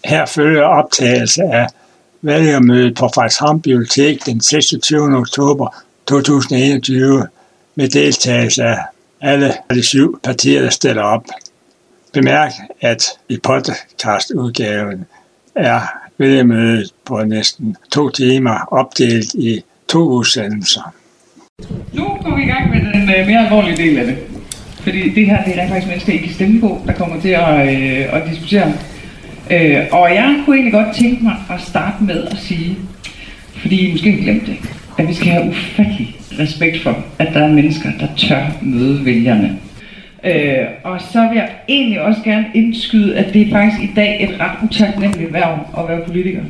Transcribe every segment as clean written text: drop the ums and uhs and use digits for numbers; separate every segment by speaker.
Speaker 1: Her følger optagelse af vælgermødet på Frederikshavn Bibliotek den 26. oktober 2021 med deltagelse af alle de 7 partier, der stiller op. Bemærk, at i podcastudgaven er vælgermødet på næsten 2 timer opdelt i 2 udsendelser.
Speaker 2: Nu går vi i gang med den mere alvorlige del af det. Fordi det her, det er faktisk mennesker, I kan stemme på, der kommer til at diskutere. Og jeg kunne egentlig godt tænke mig at starte med at sige, fordi I måske har glemt det, at vi skal have ufattelig respekt for, at der er mennesker, der tør møde vælgerne. Og så vil jeg egentlig også gerne indskyde, at det er faktisk i dag et ret utaknemmeligt værv at være politiker.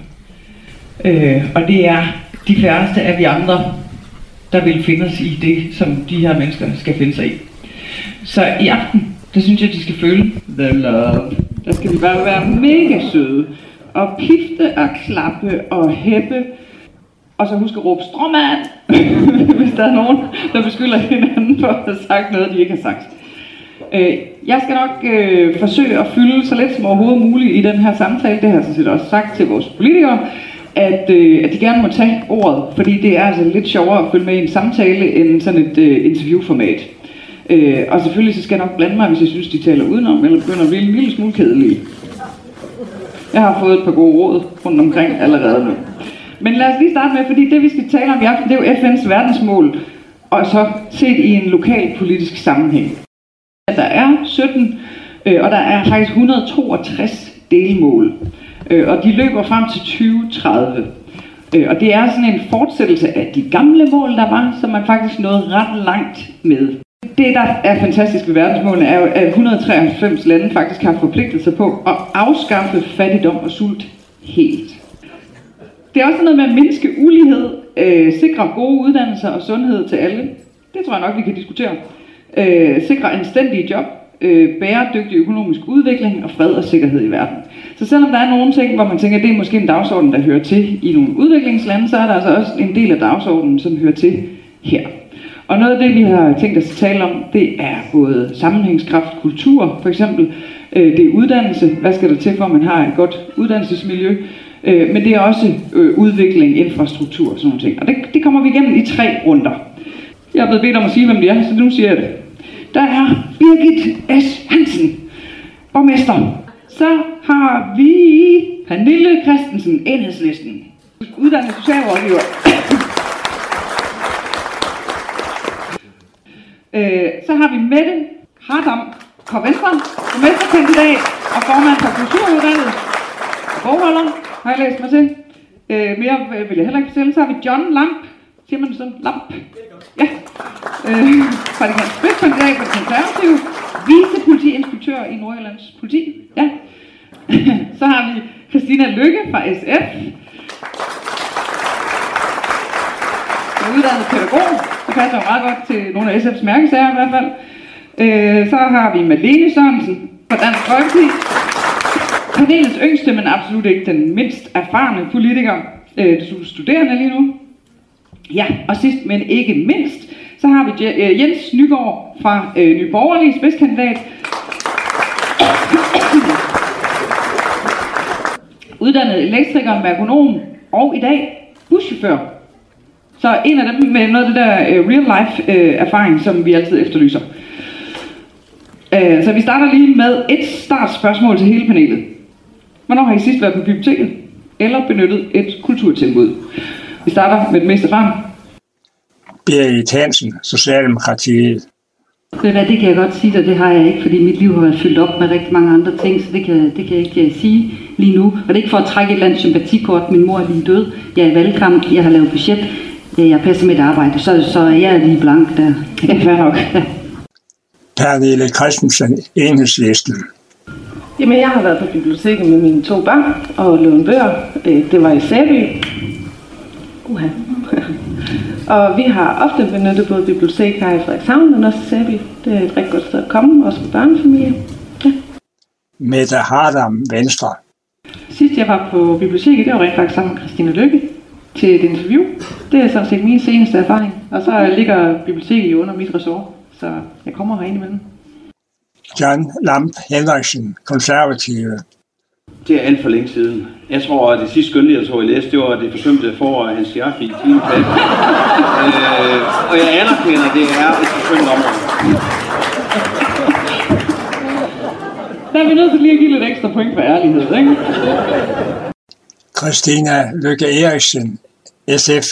Speaker 2: Og det er de færreste af vi andre, der vil finde os i det, som de her mennesker skal finde sig i. Så i aften, der synes jeg, de skal føle the love. Der skal vi bare være mega søde og pifte og klappe og hæppe. Og så husk at råbe stråmand, hvis der er nogen, der beskylder hinanden for at have sagt noget, de ikke har sagt. Jeg skal nok forsøge at fylde så lidt som overhovedet muligt i den her samtale. Det har jeg sådan set også sagt til vores politikere, at de gerne må tage ordet, fordi det er altså lidt sjovere at følge med i en samtale end sådan et interviewformat. Og selvfølgelig så skal jeg nok blande mig, hvis jeg synes, de taler udenom, eller begynder at blive en lille smule kedelige. Jeg har fået et par gode råd rundt omkring allerede nu. Men lad os lige starte med, fordi det vi skal tale om i aften, det er jo FN's verdensmål, og så set i en lokal politisk sammenhæng. Der er 17, og der er faktisk 162 delmål, og de løber frem til 2030. Og det er sådan en fortsættelse af de gamle mål, der var, som man faktisk nåede ret langt med. Det, der er fantastisk ved verdensmålene, er jo, at 193 lande faktisk har forpligtet sig på at afskaffe fattigdom og sult helt. Det er også noget med at mindske ulighed, sikre gode uddannelser og sundhed til alle. Det tror jeg nok, vi kan diskutere. Sikre anstændige job, bæredygtig økonomisk udvikling og fred og sikkerhed i verden. Så selvom der er nogle ting, hvor man tænker, at det er måske en dagsorden, der hører til i nogle udviklingslande, så er der altså også en del af dagsordenen, som hører til her. Og noget af det, vi har tænkt os at tale om, det er både sammenhængskraft, kultur for eksempel, det er uddannelse, hvad skal der til for, at man har et godt uddannelsesmiljø, men det er også udvikling, infrastruktur og sådan nogle ting. Og det kommer vi igennem i 3 runder. Jeg er blevet bedt om at sige, hvem det er, så nu siger jeg det. Der er Birgit S. Hansen, borgmester. Så har vi Pernille Christensen, Enhedslisten, uddannet socialrådgiver. Så har vi Mette Hardam fra Venstre, borgmesterkandidat og formand for Kulturudvalget. Bogholder, har jeg læst mig til. Mere vil jeg heller ikke fortælle. Så har vi John Lamp. Siger man sådan? Lamp? Ja. Spidskandidat for Konservative. Vicepolitiinspektør i Nordjyllands politi. Ja. Så har vi Christina Lykke fra SF. Uddannet pædagog. Det passer jo meget godt til nogle af SF's mærkesager i hvert fald. Så har vi Malene Sørensen fra Dansk Folkeparti. Panelets yngste, men absolut ikke den mindst erfarne politiker. Du studerende lige nu. Ja, og sidst men ikke mindst, så har vi Jens Nygaard fra Nye Borgerlige, spidskandidat. Uddannet elektriker, merkonom og i dag buschauffør. Så en af dem med noget af det der real-life erfaring, som vi altid efterlyser. Så vi starter lige med et startspørgsmål til hele panelet. Hvornår har I sidst været på biblioteket? Eller benyttet et kulturtilbud? Vi starter med det mest erfarne.
Speaker 1: Birgit Hansen, Socialdemokratiet.
Speaker 3: Det kan jeg godt sige, og det har jeg ikke, fordi mit liv har været fyldt op med rigtig mange andre ting, så det kan jeg ikke sige lige nu. Og det er ikke for at trække et eller andet sympatikort. Min mor er lige død. Jeg er i valgkamp. Jeg har lavet budget. Jeg passer mit arbejde, så jeg er lige blank der. Ja, fair nok.
Speaker 1: Pernille Christensen, Enhedslisten.
Speaker 4: Jamen, jeg har været på biblioteket med mine 2 børn og lånt bøger. Det var i Sæby. Og vi har ofte benyttet både bibliotek her i Frederikshavn og også Sæby. Det er et rigtig godt sted at komme, også for børnefamilier. Ja.
Speaker 1: Mette Hardam, Venstre.
Speaker 4: Sidst jeg var på biblioteket, det var rent faktisk sammen med Christina Lykke til et interview. Det er sådan set min seneste erfaring. Og så ligger biblioteket jo under mit ressort, så jeg kommer her ind imellem.
Speaker 1: John Lamp Henriksen, Konservative.
Speaker 5: Det er alt for længe siden. Jeg tror, at det sidste skønlitteratur, jeg læste, det var Det forsømte for Hans Scherfig i 10. klasse. Og jeg anerkender, at det er et forsømt område.
Speaker 4: Der er vi nødt til lige at give lidt ekstra point for ærlighed, ikke?
Speaker 1: Christina Lykke Eriksen, SF.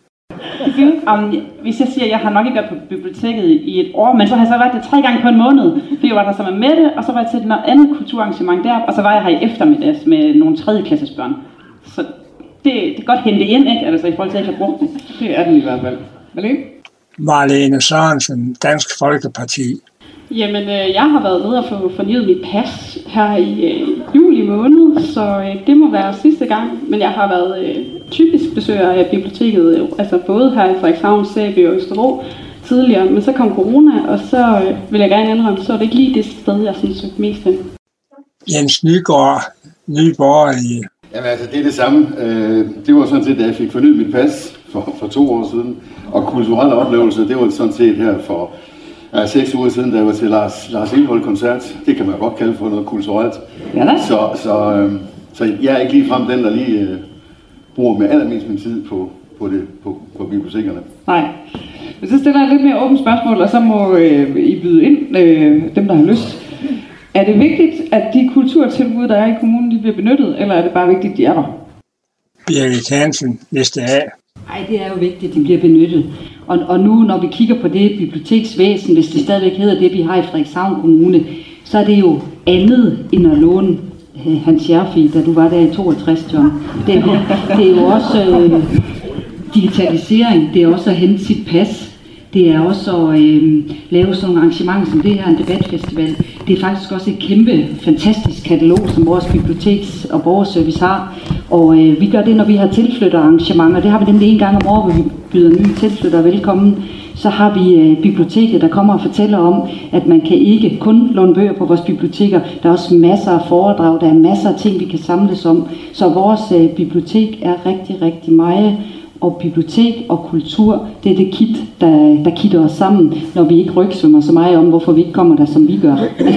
Speaker 3: Hvis jeg siger, at jeg har nok ikke været på biblioteket i et år, men så har jeg så været der 3 gange på en måned. Fordi jeg var der sammen med Mette, og så var jeg til et andet kulturarrangement der, og så var jeg her i eftermiddags med nogle 3. klasses børn. Så det er godt hente ind, ikke? Altså i forhold til, at jeg ikke har brugt det.
Speaker 4: Det er den i hvert fald. Malene?
Speaker 1: Marlene Sørensen, Dansk Folkeparti.
Speaker 6: Jamen, jeg har været nede og få fornyet mit pas her i juli måned, så det må være sidste gang. Men jeg har været typisk besøger af biblioteket, altså både her i Frederikshavn, Sæby og Østerbro tidligere. Men så kom corona, og så vil jeg gerne indrømme, så er det ikke lige det sted, jeg sådan søgte mest hen.
Speaker 1: Jens Nygaard, Nye Borgerlige.
Speaker 7: Jamen altså, det er det samme. Det var sådan set, da jeg fik fornyet mit pas for 2 år siden. Og kulturelle oplevelser, det var sådan set her for 6 uger siden, da jeg var til Lars Lilholt-koncert. Det kan man godt kalde for noget kulturelt.
Speaker 3: Ja da.
Speaker 7: Så jeg er ikke ligefrem den, der lige bruger med allermest min tid på bibliotekerne.
Speaker 4: Nej. Men så stiller jeg lidt mere åbent spørgsmål, og så må I byde ind, dem der har lyst. Er det vigtigt, at de kulturtilbud, der er i kommunen, de bliver benyttet, eller er det bare vigtigt, at de er der?
Speaker 1: Birgit Hansen, liste A.
Speaker 3: Nej, det er jo vigtigt, at de bliver benyttet. Og nu, når vi kigger på det biblioteksvæsen, hvis det stadigvæk hedder det, vi har i Frederikshavn Kommune, så er det jo andet end at låne Hans Scherfig, da du var der i 62, John. Det er jo også digitalisering, det er også at hente sit pas. Det er også at lave sådan nogle arrangementer som det her, en debatfestival. Det er faktisk også et kæmpe, fantastisk katalog, som vores biblioteks- og borgerservice har. Og vi gør det, når vi har tilflytterarrangementer. Det har vi nemlig 1 gang om året, hvor vi byder nye tilflyttere velkommen. Så har vi biblioteket, der kommer og fortæller om, at man kan ikke kun låne bøger på vores biblioteker. Der er også masser af foredrag, der er masser af ting, vi kan samles om. Så vores bibliotek er rigtig, rigtig meget. Og bibliotek og kultur, det er det kit, der kitter os sammen, når vi ikke rygsvømmer så meget om, hvorfor vi ikke kommer der, som vi gør.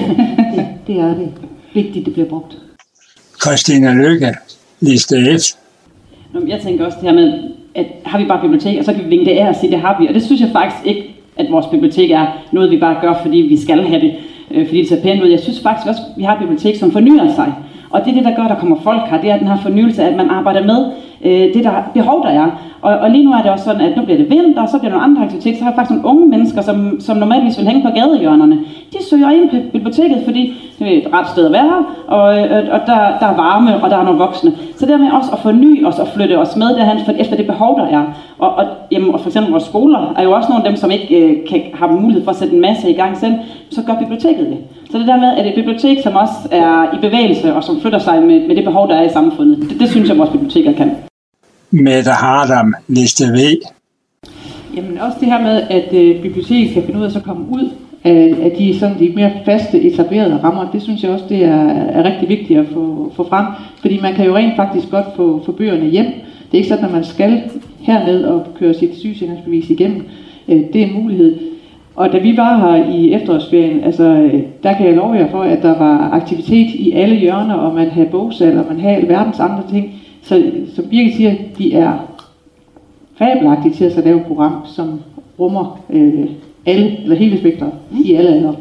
Speaker 3: Det er det. Vigtigt, det bliver brugt.
Speaker 1: Christina Lykke, liste F.
Speaker 6: Jeg tænker også det her med, at har vi bare bibliotek, og så kan vi vinke det af og sige, det har vi. Og det synes jeg faktisk ikke, at vores bibliotek er noget, vi bare gør, fordi vi skal have det, fordi det ser pænt ud. Jeg synes faktisk også, at vi har et bibliotek, som fornyer sig. Og det er det, der gør, at der kommer folk her. Det er den her fornyelse, at man arbejder med det der behov, der er. Og lige nu er det også sådan, at nu bliver det vinter, og så bliver der nogle andre aktiviteter. Så har vi faktisk nogle unge mennesker, som normalvis vil hænge på gadehjørnerne. De søger ind på biblioteket, fordi det er et ret sted at være, og der er varme, og der er nogle voksne. Så dermed også at forny os og flytte os med derhen, efter det behov, der er. Og for eksempel vores skoler er jo også nogle af dem, som ikke har mulighed for at sætte en masse i gang selv. Så gør biblioteket det. Så det der med, at et bibliotek, som også er i bevægelse, og som flytter sig med det behov, der er i samfundet, det synes jeg, vores biblioteker kan.
Speaker 1: Mette Hardam, liste V.
Speaker 4: Jamen også det her med, at biblioteket kan finde ud af at så komme ud af de mere faste, etablerede rammer, det synes jeg også, det er rigtig vigtigt at få frem. Fordi man kan jo rent faktisk godt få bøgerne hjem. Det er ikke sådan, at man skal herned og køre sit sygesikringsbevis igennem. Det er en mulighed. Og da vi var her i efterårsferien, altså, der kan jeg love jer for, at der var aktivitet i alle hjørner, og man havde bogsal, og man havde alverdens andre ting. Så som Birgit siger, de er fabelagtige til at lave et program, som rummer hele spektret i alle aldre.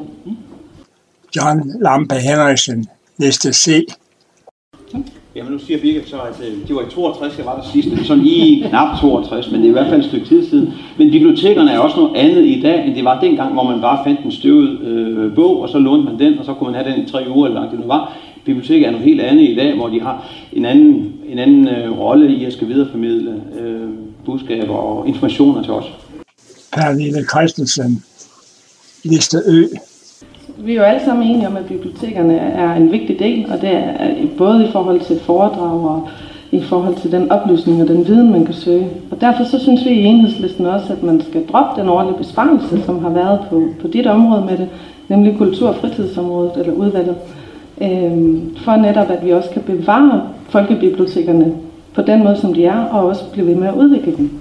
Speaker 1: John Lampe Henriksen, liste C.
Speaker 5: Jamen nu siger Birgit så, at det var i 62, jeg var der sidste, sådan lige knap 62, men det er i hvert fald et stykke tid siden. Men bibliotekerne er også noget andet i dag, end det var dengang, hvor man bare fandt en støvet bog, og så lånte man den, og så kunne man have den i 3 uger, eller langt det nu var. Biblioteket er noget helt andet i dag, hvor de har en anden rolle i at skal videreformidle budskaber og informationer til os.
Speaker 1: Pernille Christensen, liste Ø.
Speaker 6: Vi er jo alle sammen enige om, at bibliotekerne er en vigtig del, og det er både i forhold til foredrag og i forhold til den oplysning og den viden, man kan søge. Og derfor så synes vi i Enhedslisten også, at man skal droppe den årlige besparelse, som har været på dit område med det, nemlig kultur- og fritidsområdet eller udvalget. For netop, at vi også kan bevare folkebibliotekerne på den måde, som de er, og også blive ved med at udvikle dem.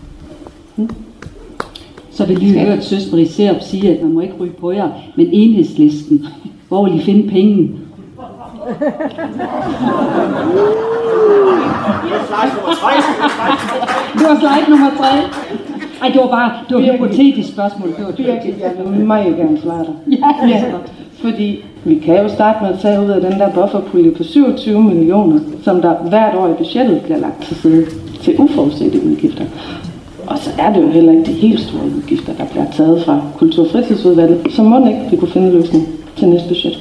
Speaker 3: Så vil jeg hørt søster i Serup sige, at man må ikke ryge på jer, men Enhedslisten, hvor vil I finde penge? Det var slide nummer 3. Ej, det var et hypotetisk spørgsmål.
Speaker 4: Jeg vil meget gerne svare dig. Ja. Fordi vi kan jo starte med at tage ud af den der bufferpulje på 27 millioner, som der hvert år i budgettet bliver lagt til side til uforudsete udgifter. Og så er det jo heller ikke de helt store udgifter, der bliver taget fra Kultur- og Fritidsudvalget, så må ikke vi kunne finde en løsning til næste budget.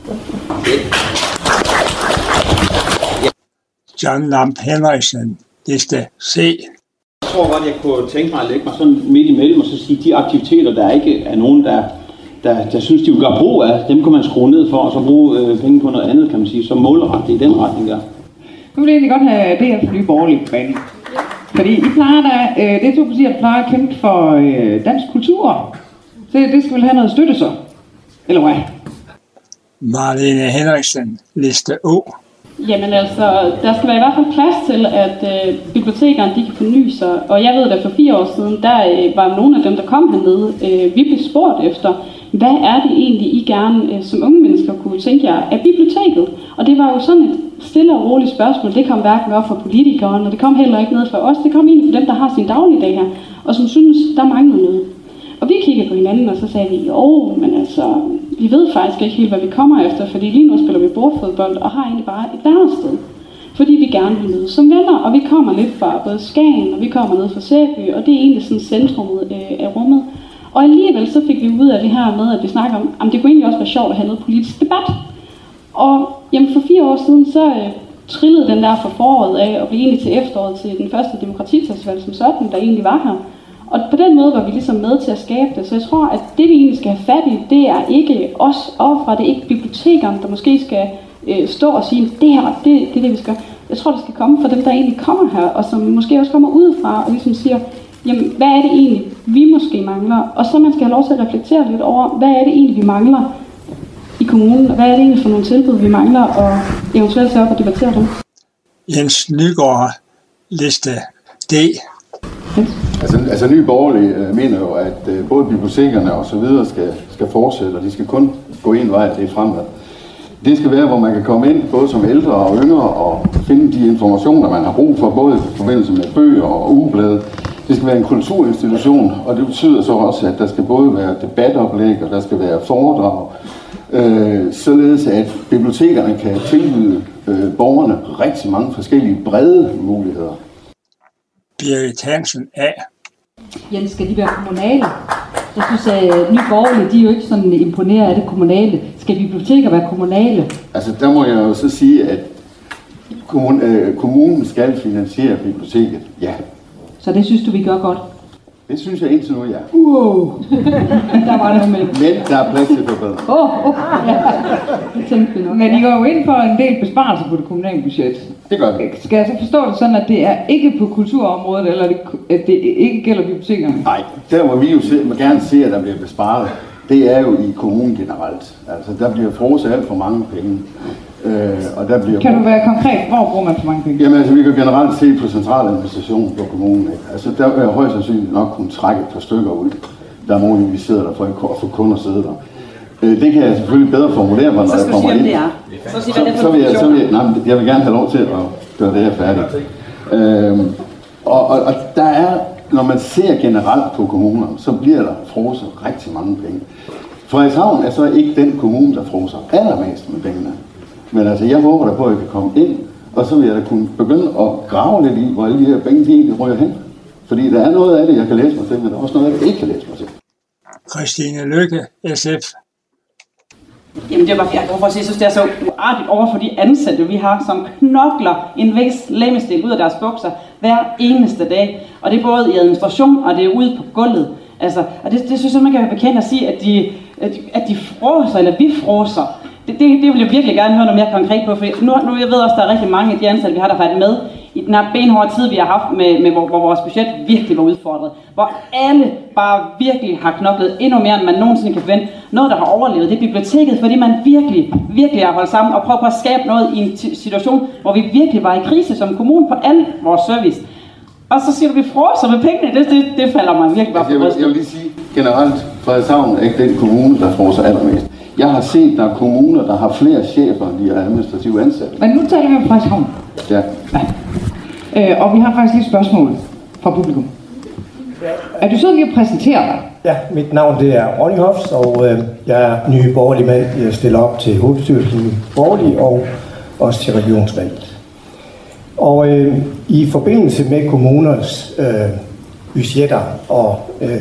Speaker 1: John Lamp Henriksen, liste C.
Speaker 5: Jeg tror godt, jeg kunne tænke mig at lægge mig sådan midt imellem og så sige, de aktiviteter, der ikke er nogen, der synes, de vil gøre brug af, dem kan man skrue ned for, og så bruge penge på noget andet, kan man sige, som målrettet i den retning der.
Speaker 2: Nu vil jeg egentlig godt have det her for Nye Borgerlige på banen. Fordi I plejer da, det er to partier, der plejer at kæmpe for dansk kultur. Det skal vel have noget støtte så? Eller hvad?
Speaker 1: Marlene Henriksen, liste O.
Speaker 6: Jamen altså, der skal være i hvert fald plads til, at bibliotekerne de kan forny sig. Og jeg ved, at for 4 år siden, der var nogle af dem, der kom hernede, vi blev spurgt efter, hvad er det egentlig, I gerne som unge mennesker kunne tænke jer af biblioteket? Og det var jo sådan et stille og roligt spørgsmål. Det kom hverken op fra politikerne, og det kom heller ikke ned fra os. Det kom egentlig fra dem, der har sin dagligdag her, og som synes, der mangler noget. Og vi kiggede på hinanden, og så sagde vi, jo, men altså, vi ved faktisk ikke helt, hvad vi kommer efter, fordi lige nu spiller vi bordfodbold og har egentlig bare et værested. Fordi vi gerne vil møde som venner, og vi kommer lidt fra både Skagen, og vi kommer ned fra Sæby, og det er egentlig sådan centrummet af rummet. Og alligevel så fik vi ud af det her med, at vi snakker om, at det kunne egentlig også være sjovt at have noget politisk debat. Og jamen, for 4 år siden, så trillede den der fra foråret af, og blev egentlig til efteråret til den første demokratifestival som sådan, der egentlig var her. Og på den måde var vi ligesom med til at skabe det, så jeg tror, at det vi egentlig skal have fat i, det er ikke os overfra, det er ikke bibliotekerne, der måske skal stå og sige, det her, det er det, vi skal. Jeg tror, det skal komme fra dem, der egentlig kommer her, og som måske også kommer udefra, og ligesom siger, jamen, hvad er det egentlig, vi måske mangler? Og så man skal have lov til at reflektere lidt over, hvad er det egentlig, vi mangler i kommunen, og hvad er det egentlig for nogle tilbud, vi mangler, og eventuelt tage op og debattere dem.
Speaker 1: Jens Nygaard, liste D.
Speaker 7: Altså Nye Borgerlige mener jo, at både bibliotekerne og så videre skal fortsætte, og de skal kun gå en vej, det er fremad. Det skal være, hvor man kan komme ind, både som ældre og yngre, og finde de informationer, man har brug for, både i forbindelse med bøger og ugeblade. Det skal være en kulturinstitution, og det betyder så også, at der skal både være debatoplæg, og der skal være foredrag, således at bibliotekerne kan tilbyde borgerne rigtig mange forskellige brede muligheder.
Speaker 1: Birgit Hansen A.
Speaker 3: Jens, skal de være kommunale? Jeg synes, at Nye Borgerlige, de er jo ikke sådan imponeret af det kommunale. Skal biblioteker være kommunale?
Speaker 7: Altså, der må jeg jo så sige, at kommunen skal finansiere biblioteket, ja.
Speaker 3: Så det synes du, vi gør godt?
Speaker 7: Det synes jeg indtil nu, ja.
Speaker 3: Der var noget med.
Speaker 7: Men der er plads til forbedring.
Speaker 3: Ja. Det tænkte vi nok.
Speaker 2: Men I går jo ind for en del besparelser på det kommunale budget.
Speaker 7: Det gør vi.
Speaker 2: Skal jeg så forstå det sådan, at det er ikke på kulturområdet, eller at det ikke gælder bibliotekerne?
Speaker 7: Nej, der hvor vi jo gerne ser, at der bliver besparet, det er jo i kommunen generelt. Altså, der bliver frosset alt for mange penge. Og der bliver
Speaker 2: kan du være konkret? Hvor bruger man for mange penge?
Speaker 7: Jamen altså, vi kan generelt se på centraladministrationen på kommunen. Ikke? Altså, der er højst sandsynligt nok kunne trække et par stykker ud. Der er nogle, vi sidder der for at få kunder sidde der. Det kan jeg selvfølgelig bedre formulere mig, når jeg kommer ind. Jeg vil gerne have lov til at gøre det her færdigt. Og der er, når man ser generelt på kommuner, så bliver der frosset rigtig mange penge. Frederikshavn er så ikke den kommune, der frosser allermest med pengene. Men altså, jeg håber da på, at jeg kan komme ind, og så vil jeg da kunne begynde at grave lidt i, hvor alle de her penge, de egentlig ryger hen. Fordi der er noget af det, jeg kan læse mig til, men der er også noget af det, jeg ikke kan læse mig til.
Speaker 1: Christine Lykke, SF.
Speaker 6: Jamen det var bare, jeg synes, det er så uartigt over for de ansatte, vi har, som knokler en vis legemsdel ud af deres bukser hver eneste dag. Og det er både i administration, og det er ude på gulvet. Altså, og det synes jeg, man kan være bekendt at sige, at de fråser, eller vi fråser. Det vil jeg virkelig gerne høre noget mere konkret på, for nu jeg ved også, at der er rigtig mange af de ansatte, vi har, der har været med i den her benhårde tid, vi har haft, hvor vores budget virkelig var udfordret. Hvor alle bare virkelig har knoklet endnu mere, end man nogensinde kan forvente. Noget, der har overlevet, det er biblioteket, fordi man virkelig har holdt sammen og prøvet på at skabe noget i en situation, hvor vi virkelig var i krise som kommune på al vores service. Og så siger du, vi frosser med pengene, det falder mig virkelig bare på brystet.
Speaker 7: Jeg vil lige sige, generelt, Frederikshavn er ikke den kommune, der frosser allermest. Jeg har set, der er kommuner, der har flere chefer, end de har administrative ansatte.
Speaker 2: Men nu taler vi om Frederikshavn.
Speaker 7: Ja.
Speaker 2: Og vi har faktisk et spørgsmål fra publikum. Er du så lige at præsentere dig?
Speaker 8: Ja, mit navn det er Ronny Hofs, og jeg er ny borgerlig mand. Jeg stiller op til hovedbestyrelsen borgerlig og også til regionsvalget. Og i forbindelse med kommunernes budgetter og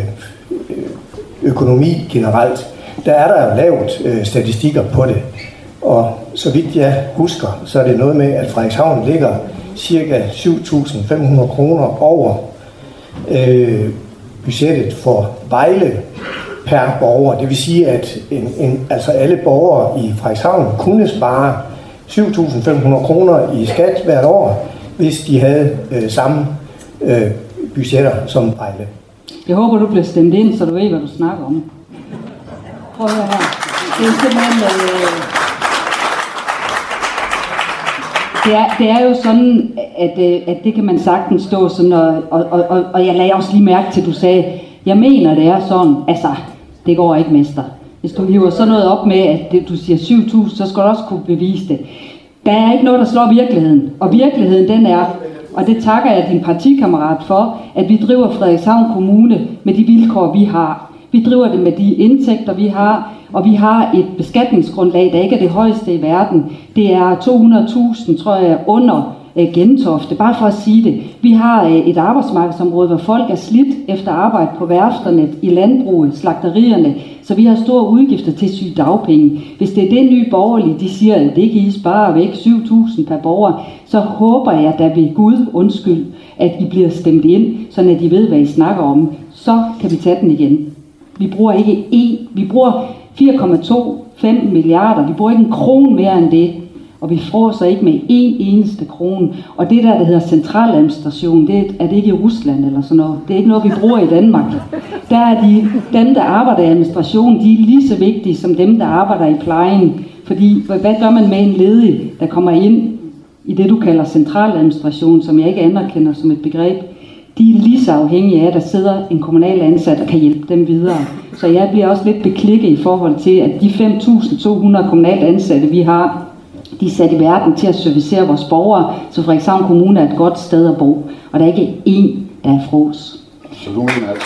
Speaker 8: økonomi generelt, der er der jo lavet statistikker på det. Og så vidt jeg husker, så er det noget med, at Frederikshavn ligger ca. 7.500 kroner over budgettet for Vejle per borger. Det vil sige, at altså alle borgere i Frederikshavn kunne spare 7.500 kroner i skat hvert år, hvis de havde samme budgetter som Vejle.
Speaker 3: Jeg håber, du bliver stemt ind, så du ved, hvad du snakker om. Prøv at høre her. Det er simpelthen... Det er jo sådan, at det kan man sagtens stå sådan, og jeg lagde også lige mærke til, at du sagde, jeg mener, det er sådan, altså, det går ikke, mester. Hvis du hiver sådan noget op med, at du siger 7.000, så skal du også kunne bevise det. Der er ikke noget, der slår virkeligheden, og virkeligheden den er, og det takker jeg din partikammerat for, at vi driver Frederikshavn Kommune med de vilkår, vi har. Vi driver det med de indtægter, vi har, og vi har et beskatningsgrundlag, der ikke er det højeste i verden. Det er 200.000, tror jeg, under Gentofte, bare for at sige det. Vi har et arbejdsmarkedsområde, hvor folk er slidt efter arbejde på værfterne, i landbruget, slagterierne, så vi har store udgifter til sygedagpenge. Hvis det er det nye borgerlige, de siger, at det kan I spare væk 7.000 per borger, så håber jeg da ved Gud, undskyld, at I bliver stemt ind, så at I ved, hvad I snakker om. Så kan vi tage den igen. Vi bruger ikke vi bruger 4,25 milliarder, vi bruger ikke en krone mere end det, og vi fråser ikke med en eneste krone. Og det der hedder centraladministration, er det ikke i Rusland eller sådan noget. Det er ikke noget, vi bruger i Danmark. Der er dem, der arbejder i administration, de er lige så vigtige som dem, der arbejder i plejen. Fordi, hvad gør man med en ledig, der kommer ind i det, du kalder centraladministration, som jeg ikke anerkender som et begreb? De er lige så afhængige af, at der sidder en kommunal ansat og kan hjælpe dem videre. Så jeg bliver også lidt beklikket i forhold til, at de 5.200 kommunalt ansatte, vi har, de er sat i verden til at servicere vores borgere, så Frederikshavn Kommune er et godt sted at bo. Og der er ikke én, der er frås.
Speaker 7: Så du mener altså...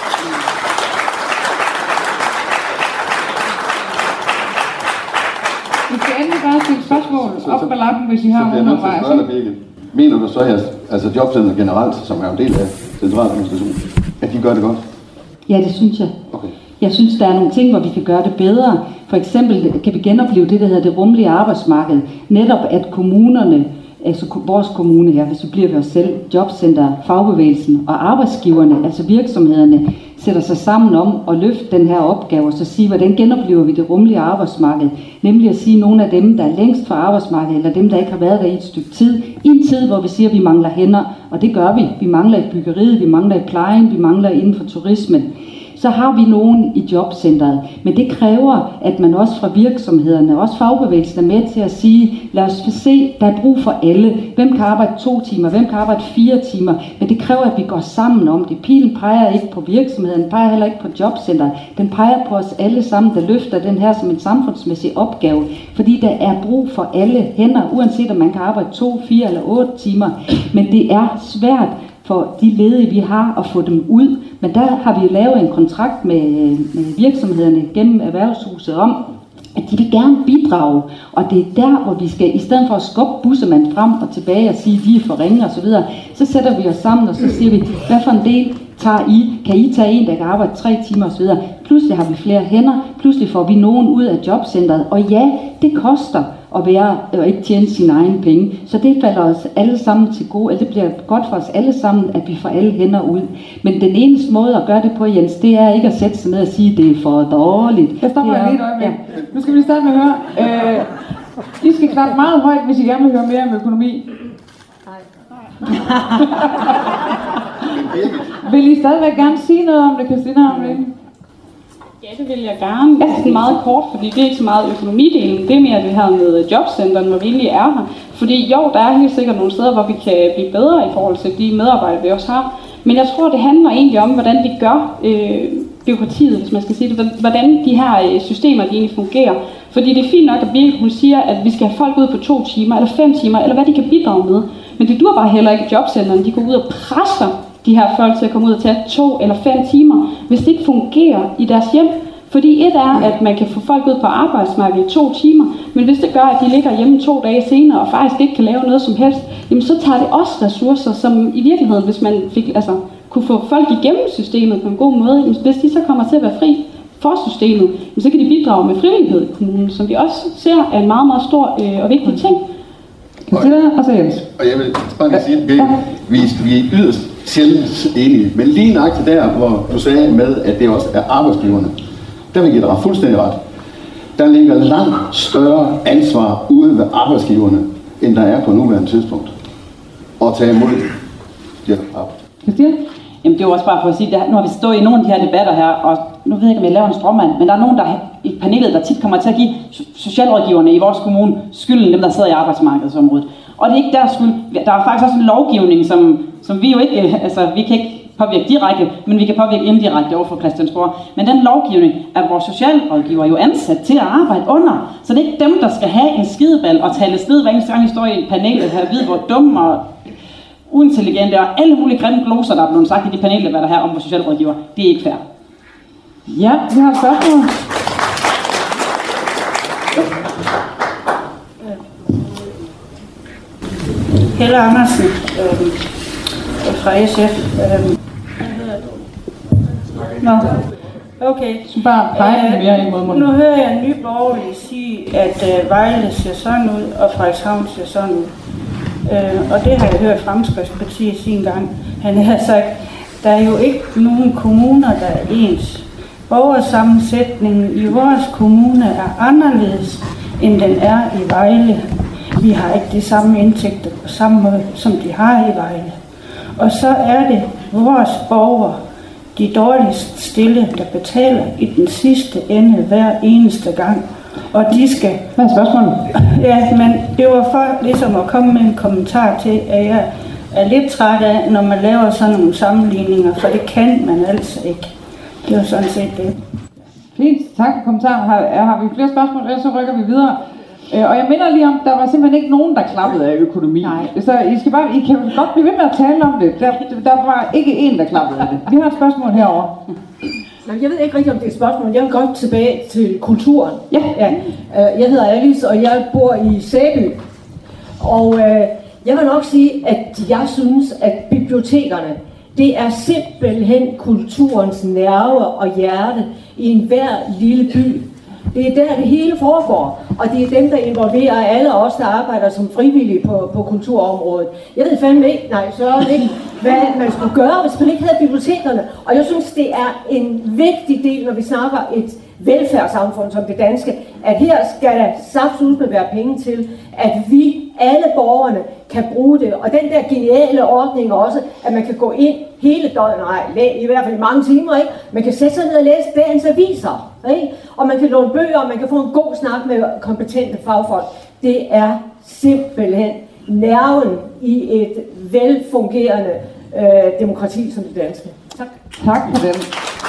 Speaker 2: Vi skal endelig bare stille spørgsmål op på lappen, hvis I har nogen overvejelser.
Speaker 7: Mener du så, at altså jobcenter generelt, som er en del af centraladministrationen, at de gør det godt?
Speaker 3: Ja, det synes jeg.
Speaker 7: Okay.
Speaker 3: Jeg synes, der er nogle ting, hvor vi kan gøre det bedre. For eksempel kan vi genopleve det, der hedder det rummelige arbejdsmarked. Netop at kommunerne, altså vores kommune her, hvis vi bliver ved os selv, jobcenter, fagbevægelsen og arbejdsgiverne, altså virksomhederne, sætter sig sammen om at løfte den her opgave og så sige, hvordan genoplever vi det rummelige arbejdsmarked. Nemlig at sige, nogle af dem, der er længst fra arbejdsmarkedet, eller dem, der ikke har været der i et stykke tid, i en tid, hvor vi siger, at vi mangler hænder, og det gør vi. Vi mangler i byggeriet, vi mangler i plejen, vi mangler inden for turismen. Så har vi nogen i jobcentret. Men det kræver, at man også fra virksomhederne, også fagbevægelsen er med til at sige, lad os se, der er brug for alle. Hvem kan arbejde 2 timer, hvem kan arbejde 4 timer? Men det kræver, at vi går sammen om det. Pilen peger ikke på virksomheden, den peger heller ikke på jobcentret. Den peger på os alle sammen, der løfter den her som en samfundsmæssig opgave. Fordi der er brug for alle hænder, uanset om man kan arbejde 2, 4 eller 8 timer. Men det er svært for de ledige, vi har, at få dem ud. Men der har vi lavet en kontrakt med virksomhederne gennem Erhvervshuset om, at de vil gerne bidrage. Og det er der, hvor vi skal, i stedet for at skubbe bussemand frem og tilbage og sige, de er for ringe og så videre, så sætter vi os sammen, og så siger vi, hvad for en del tager I? Kan I tage en, der kan arbejde 3 timer og så videre? Pludselig har vi flere hænder, pludselig får vi nogen ud af jobcentret. Og ja, det koster at være og ikke tjene sine egne penge. Så det falder os alle sammen til gode, eller det bliver godt for os alle sammen, at vi får alle hænder ud. Men den eneste måde at gøre det på, Jens, det er ikke at sætte sig ned og sige, at det er for dårligt.
Speaker 2: Jeg stopper lige et øjeblik. Ja. Nu skal vi starte med at høre. I skal klappe meget højt, hvis I gerne vil høre mere om økonomi. Vil I stadigvæk gerne sige noget om det, Christina Hamlin?
Speaker 9: Ja, det vil jeg gerne. Ja, det er meget kort, fordi det er ikke så meget økonomidelen. Det er mere det her med jobcenteren, hvor vi egentlig er her. Fordi jo, der er helt sikkert nogle steder, hvor vi kan blive bedre i forhold til de medarbejdere, vi også har. Men jeg tror, det handler egentlig om, hvordan vi gør byråkratiet, hvis man skal sige det, hvordan de her systemer de egentlig fungerer. Fordi det er fint nok, at Birgit hun siger, at vi skal have folk ud på 2 timer, eller 5 timer, eller hvad de kan bidrage med. Men det dur bare heller ikke jobcentrene. De går ud og presser de her folk til at komme ud og tage 2 eller 5 timer, hvis det ikke fungerer i deres hjem. Fordi et er, at man kan få folk ud på arbejdsmarkedet i 2 timer, men hvis det gør, at de ligger hjemme 2 dage senere og faktisk ikke kan lave noget som helst, jamen så tager det også ressourcer, som i virkeligheden, hvis man kunne få folk igennem systemet på en god måde, jamen hvis de så kommer til at være fri for systemet, jamen så kan de bidrage med frivillighed i kommunen, som vi også ser er en meget, meget stor og vigtig ting.
Speaker 7: Og jeg vil bare lige sige, at vi er yderst sjældent enige, men lige nøjagtigt der, hvor du sagde med, at det også er arbejdsgiverne, der vil jeg give dig fuldstændig ret. Der ligger langt større ansvar ude ved arbejdsgiverne, end der er på nuværende tidspunkt. Og tage imod det.
Speaker 6: Christian? Jamen det er jo også bare for at sige, at nu har vi stået i nogle af de her debatter her, og nu ved jeg ikke, om jeg laver en stråmand, men der er nogen der i panelet, der tit kommer til at give socialrådgiverne i vores kommune skylden, dem der sidder i arbejdsmarkedsområdet. Og det er ikke deres skyld. Der er faktisk også en lovgivning, som vi jo ikke, vi kan ikke påvirke direkte, men vi kan påvirke indirekte over for Christiansborg. Men den lovgivning er vores socialrådgiver jo ansat til at arbejde under. Så det er ikke dem, der skal have en skideball og tale skid, hver eneste gang vi står i panelet her, ved hvor dumme og uintelligente og alle mulige grimme gloser, der er blevet sagt i de paneldebatter her om vores socialrådgiver. Det er ikke fair.
Speaker 4: Ja, vi har et spørgsmål.
Speaker 10: Helle Andersen fra SF. Nå, okay.
Speaker 4: Så bare pege mere i mod.
Speaker 10: Nu hører jeg Nye Borgerlige sige, at Vejle ser sådan ud, og Frederikshavn ser sådan ud. Og det har jeg hørt Fremskridtspartiet sin gang. Han har sagt, der er jo ikke nogen kommuner, der er ens. Borgersammensætningen i vores kommune er anderledes, end den er i Vejle. Vi har ikke de samme indtægter på samme måde, som de har i Vejle. Og så er det vores borgere, de dårligst stille, der betaler i den sidste ende hver eneste gang. Og de skal...
Speaker 4: Hvad er spørgsmålet?
Speaker 10: Ja, men det var for ligesom at komme med en kommentar til, at jeg er lidt træt af, når man laver sådan nogle sammenligninger, for det kan man altså ikke. Det var sådan set det.
Speaker 4: Fint, tak for kommentaren. Har vi flere spørgsmål, ellers så rykker vi videre. Og jeg minder lige om, der var simpelthen ikke nogen, der klappede af økonomi. Nej. Så I kan godt blive ved med at tale om det. Der var ikke en, der klappede af det. Vi har et spørgsmål herovre.
Speaker 11: Jeg ved ikke rigtig, om det er et spørgsmål. Jeg vil godt tilbage til kulturen.
Speaker 4: Ja.
Speaker 11: Jeg hedder Alice, og jeg bor i Sæby. Og jeg vil nok sige, at jeg synes, at bibliotekerne, det er simpelthen kulturens nerve og hjerte i enhver lille by. Det er der, det hele foregår, og det er dem, der involverer alle os, der arbejder som frivillige på kulturområdet. Jeg ved fandme ikke, hvad man skulle gøre, hvis man ikke havde bibliotekerne. Og jeg synes, det er en vigtig del, når vi snakker et velfærdssamfund som det danske, at her skal der saftsusme være penge til, at vi, alle borgerne, kan bruge det. Og den der geniale ordning også, at man kan gå ind hele døgnet, i hvert fald mange timer, ikke? Man kan sætte sig ned og læse dagens aviser, ikke? Og man kan låne bøger, og man kan få en god snak med kompetente fagfolk. Det er simpelthen nerven i et velfungerende demokrati som det danske. Tak.
Speaker 4: Tak for den.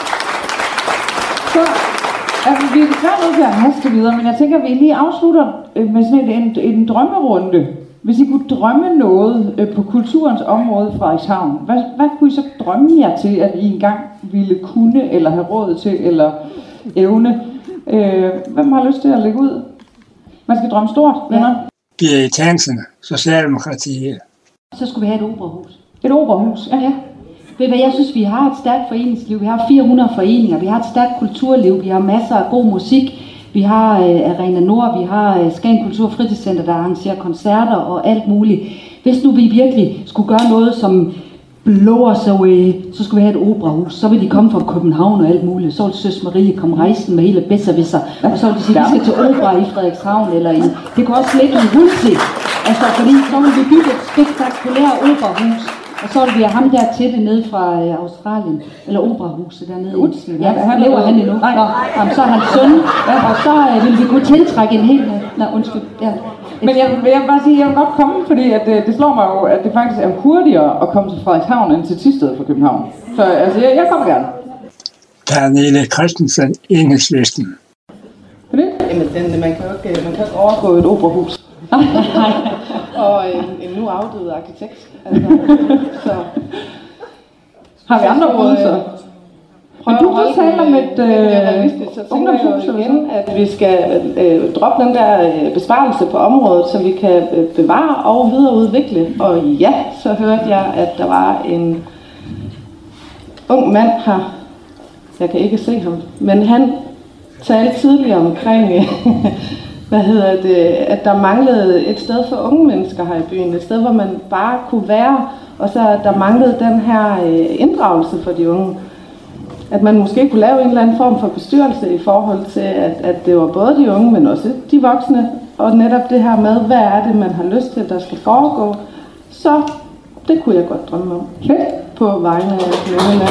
Speaker 4: Så vi er desværre nødt til at haste videre, men jeg tænker, at vi lige afslutter med sådan en drømmerunde. Hvis I kunne drømme noget på kulturens område fra Frederikshavn, hvad kunne I så drømme jer til, at I engang ville kunne, eller have råd til, eller evne? Hvem har lyst til at lægge ud? Man skal drømme stort, venner.
Speaker 1: Birgit Hansen, Socialdemokratiet.
Speaker 3: Så skulle vi have et operahus.
Speaker 4: Et operahus, ja.
Speaker 3: Ved hvad, jeg synes, vi har et stærkt foreningsliv. Vi har 400 foreninger. Vi har et stærkt kulturliv. Vi har masser af god musik. Vi har Arena Nord. Vi har Skagen Kultur- og Fritidscenter, der arrangerer koncerter og alt muligt. Hvis nu vi virkelig skulle gøre noget, som blow us away, så skulle vi have et operahus. Så vil de komme fra København og alt muligt. Så vil Søs Marie komme rejsen med hele bedservisser. Og så vil de sige, at vi skal til opera i Frederikshavn eller i... Det kunne også ligge i Hulsig. Altså, fordi så vil vi bygge et spektakulært operahus. Og så vil vi have ham der til det nede fra Australien, eller operahuset dernede. Ja, han lever han endnu. Nej, så er han søn, og så vil vi kunne tiltrække en hel... undskyld. Ja.
Speaker 4: Men jeg vil bare sige, at jeg vil godt komme, fordi at, det slår mig jo, at det faktisk er hurtigere at komme til Frederikshavn end til Thisted fra København. Så altså, jeg kommer gerne.
Speaker 1: Pernille Christensen, Enhedslisten.
Speaker 4: Jamen, man kan jo ikke overgå et operahus. Og en nu afdød arkitekt. Altså, så. Har vi andre bud? Men du taler om et ungdomshus igen, at vi skal droppe den der besparelse på området, så vi kan bevare og videreudvikle. Og ja, så hørte jeg, at der var en ung mand her. Jeg kan ikke se ham, men han talte tidligere omkring, at der manglede et sted for unge mennesker her i byen. Et sted, hvor man bare kunne være, og så der manglede den her inddragelse for de unge. At man måske kunne lave en eller anden form for bestyrelse i forhold til, at det var både de unge, men også de voksne. Og netop det her med, hvad er det, man har lyst til, der skal foregå. Så det kunne jeg godt drømme om. På vegne af kommunerne.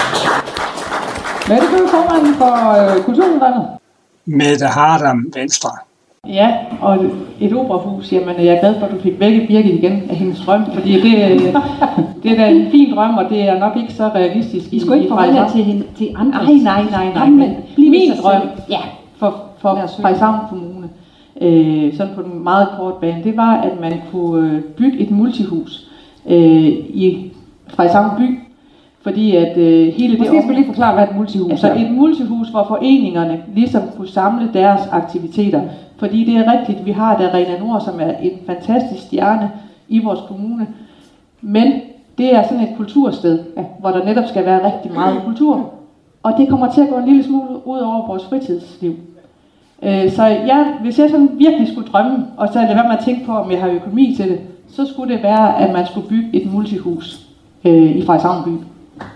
Speaker 12: Mette Bøge, formanden for Kulturudvalget.
Speaker 1: Mette Hardam, Venstre.
Speaker 4: Ja, og et operahus, jamen jeg er glad for, at du fik vækket Birgit igen af hendes drøm, fordi det er da en fin drøm, og det er nok ikke så realistisk.
Speaker 3: I skulle ikke forholde til andre.
Speaker 4: Nej, men min drøm for Frederikshavn Kommune, sådan på den meget kort bane, det var, at man kunne bygge et multihus i Frederikshavn by. Fordi at hele det...
Speaker 12: Måske skal vi lige forklare, hvad et multihus
Speaker 4: altså et multihus, hvor foreningerne ligesom kunne samle deres aktiviteter. Fordi det er rigtigt, vi har et Arena Nord, som er en fantastisk stjerne i vores kommune. Men det er sådan et kultursted, hvor der netop skal være rigtig meget kultur. Og det kommer til at gå en lille smule ud over vores fritidsliv. Så hvis jeg sådan virkelig skulle drømme, og så lade være med at tænke på, om jeg har økonomi til det, så skulle det være, at man skulle bygge et multihus i Frederikshavn by.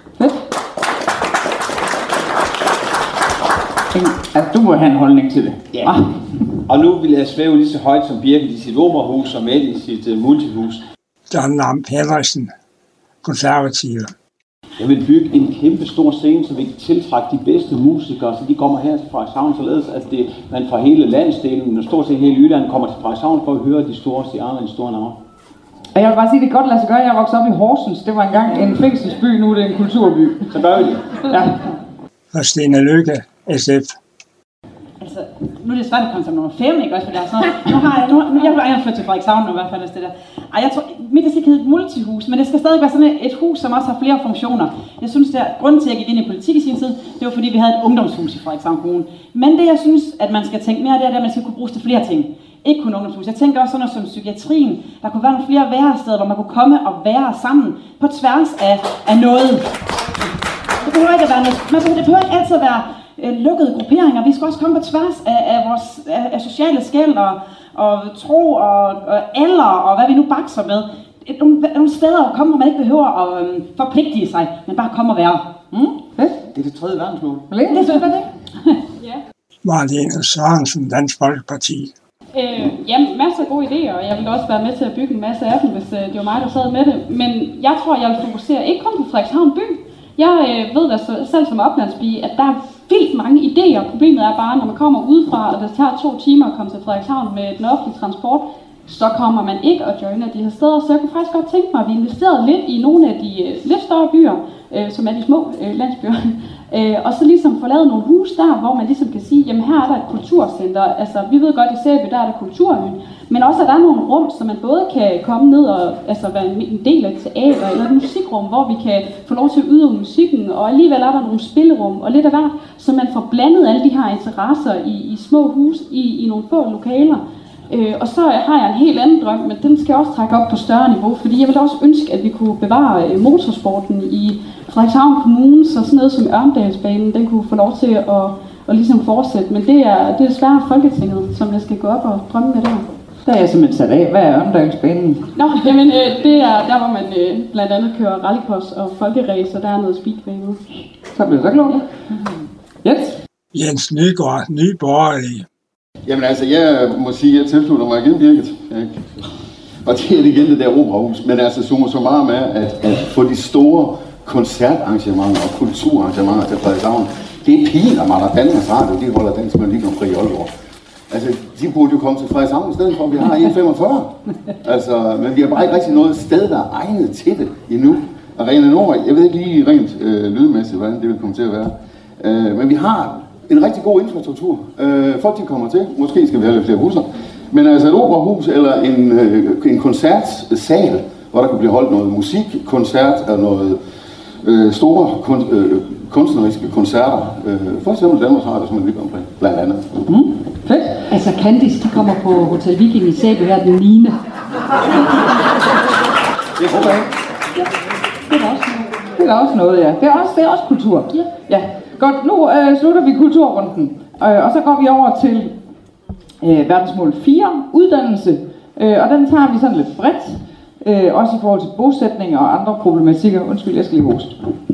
Speaker 12: Altså, du må have en holdning til det.
Speaker 5: Ja. Og nu vil jeg svæve lige så højt som Birgit i sit operahus og Mette i sit multihus.
Speaker 1: Don Lam Pedersen, konservative.
Speaker 5: Jeg vil bygge en kæmpe stor scene, så vi kan tiltrække de bedste musikere, så de kommer her til Frederikshavn, således at man fra hele landsdelen, og stort set hele Jylland, kommer til Frederikshavn for at høre de store stjerner, de store navne.
Speaker 12: Og jeg vil bare sige, det er godt lade sig gøre. Jeg voksede op i Horsens. Det var engang en fængselsby, nu er det en kulturby.
Speaker 5: Så gør vi det.
Speaker 12: Ja.
Speaker 1: Og Stine Lykke, SF.
Speaker 6: Altså, nu er det svært at komme som nummer 5, ikke også? For det er sådan, jeg vil egentlig flytte til Frederikshavn nu i hvert fald, det der. Ej, jeg tror, mit skal ikke hedde et multihus, men det skal stadig være sådan et hus, som også har flere funktioner. Jeg synes, det er grunden til, at jeg gik ind i politik i sin tid, det var fordi, vi havde et ungdomshus i Frederikshavn Kommune. Men det, jeg synes, at man skal tænke mere, det er, at man skal kunne bruges til flere ting. Ikke kun ungdomshus. Jeg tænker også sådan noget som psykiatrien. Der kunne være nogle flere væresteder, hvor man kunne komme og være sammen på tværs af noget. Det behøver ikke at være noget. Det behøver ikke altid at være lukkede grupperinger. Vi skal også komme på tværs af vores sociale skel og tro og alder og hvad vi nu bakser med. Nogle steder at komme, hvor man ikke behøver at forpligtige sig, men bare komme og være.
Speaker 5: Det er det 3. verdensmål.
Speaker 6: Det synes jeg det.
Speaker 9: Ja.
Speaker 1: Marlene Sørensen, Dansk Folkeparti.
Speaker 9: Masser af gode idéer, og jeg ville også være med til at bygge en masse af dem, hvis det var mig, der sad med det. Men jeg tror, jeg vil fokusere ikke kun på Frederikshavn by. Jeg ved da selv som oplandsby, at der er vildt mange idéer. Problemet er bare, når man kommer udefra, og det tager 2 timer at komme til Frederikshavn med den offentlige transport, så kommer man ikke at joine de her steder. Så jeg kunne faktisk godt tænke mig, at vi investerede lidt i nogle af de lidt større byer, som er de små landsbyer. Og så ligesom få lavet nogle hus der, hvor man ligesom kan sige, jamen her er der et kulturcenter. Altså vi ved godt i Sæby, der er der kulturøen. Men også at der er nogle rum, så man både kan komme ned og være en del af et teater eller et musikrum, hvor vi kan få lov til at udøve musikken. Og alligevel er der nogle spillerum og lidt af hvert, så man får blandet alle de her interesser i små hus i nogle få lokaler. Og så har jeg en helt anden drøm, men den skal også trække op på større niveau, fordi jeg vil også ønske, at vi kunne bevare motorsporten i Frederikshavn Kommune, så sådan noget som Ørndalsbanen, den kunne få lov til at ligesom fortsætte, men det er desværre Folketinget, som jeg skal gå op og drømme med der.
Speaker 12: Der er jeg simpelthen sat af. Hvad er Ørndalsbanen?
Speaker 9: Nå, jamen det er der, hvor man blandt andet kører rallycross og folkeræs, og der er noget speedway med.
Speaker 12: Så bliver det så klogt.
Speaker 1: Jens Nygaard, Nye Borgerlige.
Speaker 7: Jamen altså, jeg må sige, at jeg tilslutter mig igen, Birgit. Og det er igen det der operahus. Men altså, summa summarum er, at få de store koncertarrangementer og kulturarrangementer til Frederikshavn, det er pinligt mig, der Danmarks Radio, de holder Dansk Melodi Grand Prix i Aalborg. Altså, de burde jo komme til Frederikshavn i stedet for, at vi har E45. Altså, men vi har bare ikke rigtig noget sted, der er egnet til det endnu. Arena Nord, jeg ved ikke lige rent lydmæssigt, hvordan det vil komme til at være. Men vi har en rigtig god infrastruktur. Folk de kommer til. Måske skal vi have lidt flere busser. Men altså et operahus eller en koncertsal, hvor der kan blive holdt noget musikkoncert og noget store kunstneriske koncerter. For eksempel Danmarks Radio, som er lige omkring, blandt andet.
Speaker 3: Fedt. Altså Candice, de kommer på Hotel Viking i Sæby her den 9.
Speaker 7: Det håber jeg.
Speaker 12: Det er også noget, ja. Det er også kultur. Ja. Godt, nu slutter vi kulturrunden. Og så går vi over til verdensmål 4, uddannelse. Og den tager vi sådan lidt bredt. Også i forhold til bosætning og andre problematikker. Undskyld, jeg skal lige hoste.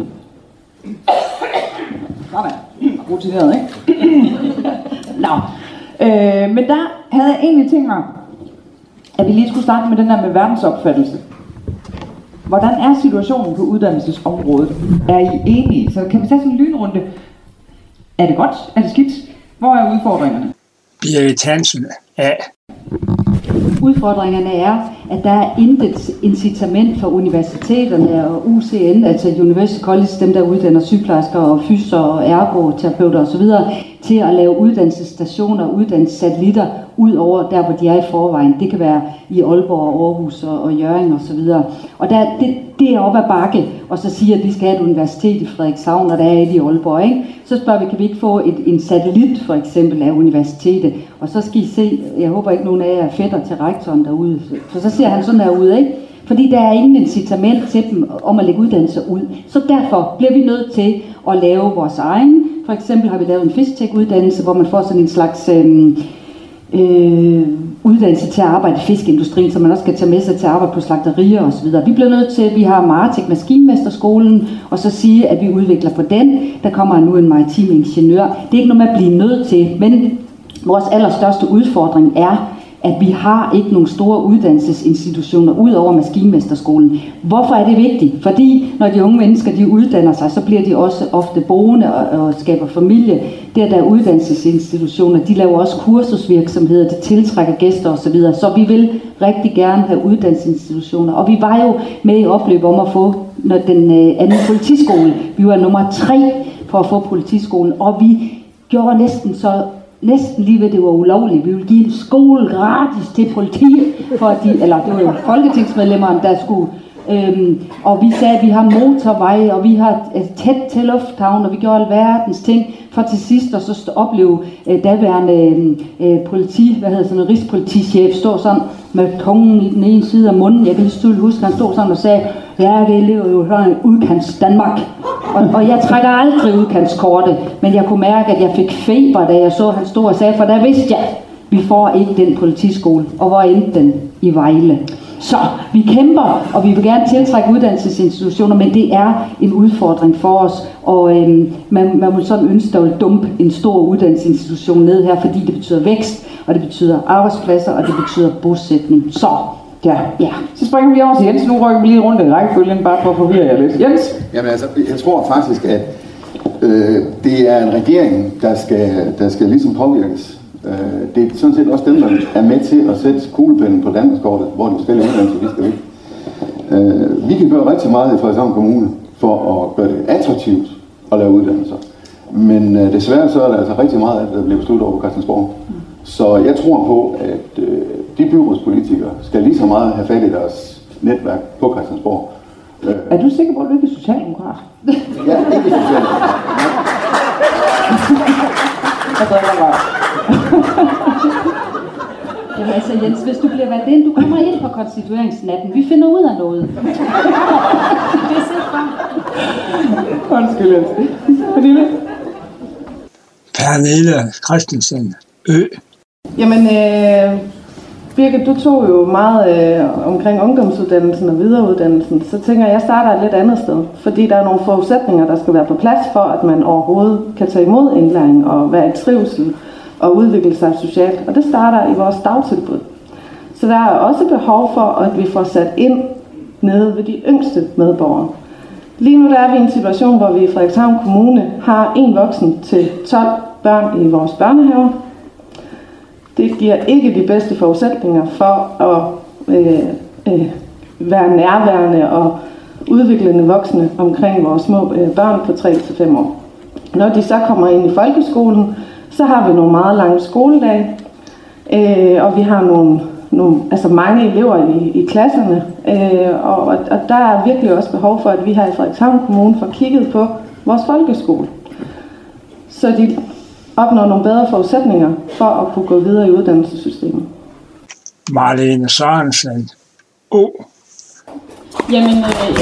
Speaker 12: Sådan. Rutineret, ikke? Nå. Men der havde jeg egentlig tænkt mig, at vi lige skulle starte med den der med verdensopfattelse. Hvordan er situationen på uddannelsesområdet? Er I enige? Så kan vi tage sådan en lynrunde. Er det godt? Er det skidt? Hvor er udfordringerne?
Speaker 1: Birgit Hansen af.
Speaker 3: Udfordringerne er, at der er intet incitament for universiteterne og UCN, altså University College, dem der uddanner sygeplejersker og fyser og ergoterapeuter osv., til at lave uddannelsesstationer og uddannelsessatellitter ud over der, hvor de er i forvejen. Det kan være i Aalborg, Aarhus og Hjørring osv. Og der, det er op ad bakke, og så siger, at vi skal have et universitet i Frederikshavn, og der er et i Aalborg. Ikke? Så spørger vi, kan vi ikke få en satellit for eksempel af universitetet? Og så skal I se, jeg håber ikke nogen af jer er fætter til rektoren derude, for så ser han sådan her ud, ikke? Fordi der er ingen incitament til dem om at lægge uddannelser ud. Så derfor bliver vi nødt til at lave vores egen. For eksempel har vi lavet en fisktech-uddannelse, hvor man får sådan en slags uddannelse til at arbejde i fiskeindustrien, så man også skal tage med sig til at arbejde på slagterier osv. Vi bliver nødt til, at vi har Martek Maskinmesterskolen, og så sige, at vi udvikler på den. Der kommer nu en maritim ingeniør. Det er ikke noget med at blive nødt til, men vores allerstørste udfordring er, at vi har ikke nogen store uddannelsesinstitutioner ud over Maskinmesterskolen. Hvorfor er det vigtigt? Fordi når de unge mennesker de uddanner sig, så bliver de også ofte boende og skaber familie. Der er uddannelsesinstitutioner, de laver også kursusvirksomheder, de tiltrækker gæster osv. Så vi vil rigtig gerne have uddannelsesinstitutioner. Og vi var jo med i opløb om at få den anden politiskole. Vi var nummer 3 for at få politiskolen, og vi gjorde næsten lige ved det var ulovligt. Vi ville give en skole gratis til politi, for at eller det var jo folketingsmedlemmerne, der skulle. Og vi sagde, at vi har motorveje, og vi har tæt til lufthavn, og vi gjorde alverdens ting, for til sidst at så opleve daværende rigspolitichef stå sådan med tungen i den ene side af munden. Jeg kan lige huske, han stod sådan og sagde, ja, det lever jo sådan en udkants Danmark. Og jeg trækker aldrig udkantskortet, men jeg kunne mærke, at jeg fik feber, da jeg så, han stod og sagde, for der vidste jeg, vi får ikke den politiskole. Og hvor endte den? I Vejle. Så vi kæmper, og vi vil gerne tiltrække uddannelsesinstitutioner, men det er en udfordring for os, og man vil sådan ønske, at dumpe en stor uddannelsesinstitution ned her, fordi det betyder vækst, og det betyder arbejdspladser, og det betyder bosætning. Så ja.
Speaker 12: Så springer vi over til Jens. Nu rykker vi lige rundt i rækkefølgen, bare for at forvirre jer lidt. Jens?
Speaker 7: Jamen altså, jeg tror faktisk, at det er en regering, der skal ligesom påvirkes. Det er sådan set også dem, der er med til at sætte kuglepinden på Danmarkskortet, hvor de forskellige uddannelser vi skal væk. Vi kan gøre rigtig meget i Frederikshavn Kommune for at gøre det attraktivt at lave uddannelser. Men desværre så er der altså rigtig meget af det, der bliver besluttet over på Christiansborg. Så jeg tror på, at de byrådspolitikere skal lige så meget have fat i deres netværk på Christiansborg.
Speaker 12: Er du sikker på, at du ikke er socialdemokrat?
Speaker 7: Ja, ikke socialdemokrat.
Speaker 12: Jeg drikker bare.
Speaker 3: Jamen altså Jens, hvis du bliver valgt ind, du kommer ind på konstitueringsnatten. Vi finder ud af noget. Det er set frem.
Speaker 12: Undskyld, Jens. Pernille?
Speaker 1: Pernille Christensen, Ø.
Speaker 13: Jamen, Birgit, du tog jo meget omkring ungdomsuddannelsen og videreuddannelsen, så tænker jeg starter et lidt andet sted. Fordi der er nogle forudsætninger, der skal være på plads for, at man overhovedet kan tage imod indlæring og være i trivsel og udvikle sig socialt. Og det starter i vores dagtilbud. Så der er også behov for, at vi får sat ind nede ved de yngste medborgere. Lige nu der er vi i en situation, hvor vi i Frederikshavn Kommune har 1 voksen til 12 børn i vores børnehaver. Det giver ikke de bedste forudsætninger for at være nærværende og udviklende voksne omkring vores små børn på 3-5 år. Når de så kommer ind i folkeskolen, så har vi nogle meget lange skoledage, og vi har altså mange elever i klasserne, og der er virkelig også behov for, at vi her i Frederikshavn Kommune får kigget på vores folkeskole, så de opnår nogle bedre forudsætninger for at kunne gå videre i uddannelsessystemet.
Speaker 1: Marlene Sørensen,
Speaker 9: Jamen,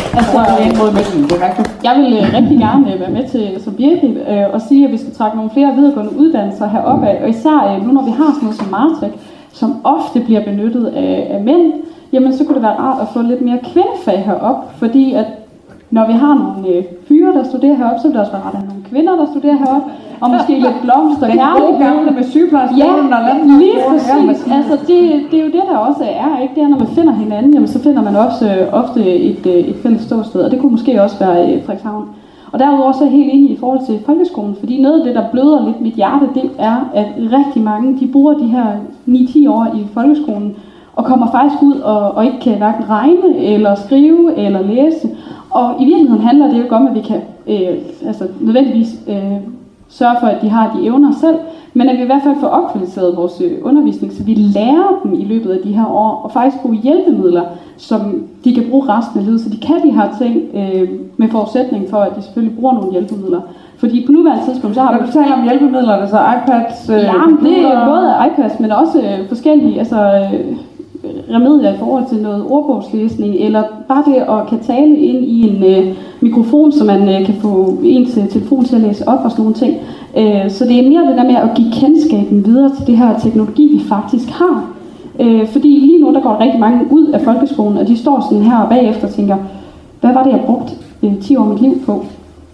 Speaker 9: jeg vil rigtig gerne være med til som Birgit og sige, at vi skal trække nogle flere videregående uddannelser heroppe af, og især nu når vi har sådan noget som Martrik, som ofte bliver benyttet af mænd, jamen så kunne det være rart at få lidt mere kvindefag herop, fordi at når vi har nogle fyre, der studerer heroppe, så vil det også være rart at have nogle kvinder, der studerer heroppe, og måske lidt blomster.
Speaker 12: Den gode gamle med sygeplejerskeskolen og landet.
Speaker 9: Lige præcis. Altså det er jo det, der også er, ikke? Det er, når man finder hinanden, jamen, så finder man også ofte et fælles ståsted, og det kunne måske også være Frederikshavn. Og derudover så er jeg helt enig i forhold til folkeskolen, fordi noget af det, der bløder lidt mit hjerte, det er, at rigtig mange, de bruger de her 9-10 år i folkeskolen, og kommer faktisk ud og ikke kan hverken regne, eller skrive, eller læse. Og i virkeligheden handler det jo om, at vi kan nødvendigvis sørge for, at de har de evner selv, men at vi i hvert fald får opkvalificeret vores undervisning, så vi lærer dem i løbet af de her år, og faktisk bruge hjælpemidler, som de kan bruge resten af livet, så de kan de her ting med forudsætning for, at de selvfølgelig bruger nogle hjælpemidler. Fordi på nuværende tidspunkt, så har
Speaker 12: vi... Du taler om hjælpemidler, altså iPads?
Speaker 9: Ja, det er både iPads, men også forskellige remedier i forhold til noget ordbogslæsning, eller bare det at kan tale ind i en mikrofon, så man kan få en til telefon til at læse op og sådan nogle ting. Så det er mere det der med at give kendskaben videre til det her teknologi, vi faktisk har. Fordi lige nu, der går rigtig mange ud af folkeskolen, og de står sådan her bagefter og tænker, hvad var det, jeg brugte 10 år af mit liv på?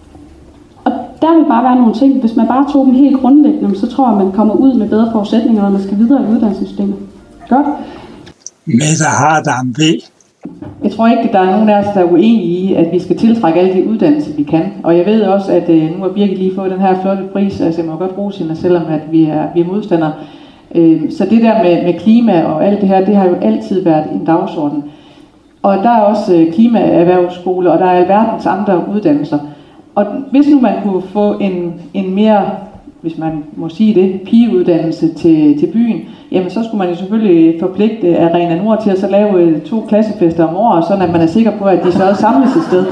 Speaker 9: Og der vil bare være nogle ting, hvis man bare tog dem helt grundlæggende, så tror jeg, man kommer ud med bedre forudsætninger, når man skal videre i uddannelsessystemet. Godt.
Speaker 1: Mette Hardam V.
Speaker 14: Jeg tror ikke, at der er nogen af os, der er uenige i, at vi skal tiltrække alle de uddannelser, vi kan. Og jeg ved også, at nu har Birgit lige fået den her flotte pris, altså jeg må godt rose hende, selvom at vi er modstandere. Så det der med klima og alt det her, det har jo altid været en dagsorden. Og der er også klimaerhvervsskole, og der er alverdens andre uddannelser. Og hvis nu man kunne få en mere, hvis man må sige det, pigeuddannelse til byen, jamen så skulle man jo selvfølgelig forpligte Arena Nord til at så lave 2 klassefester om året, sådan at man er sikker på, at de så samles et sted.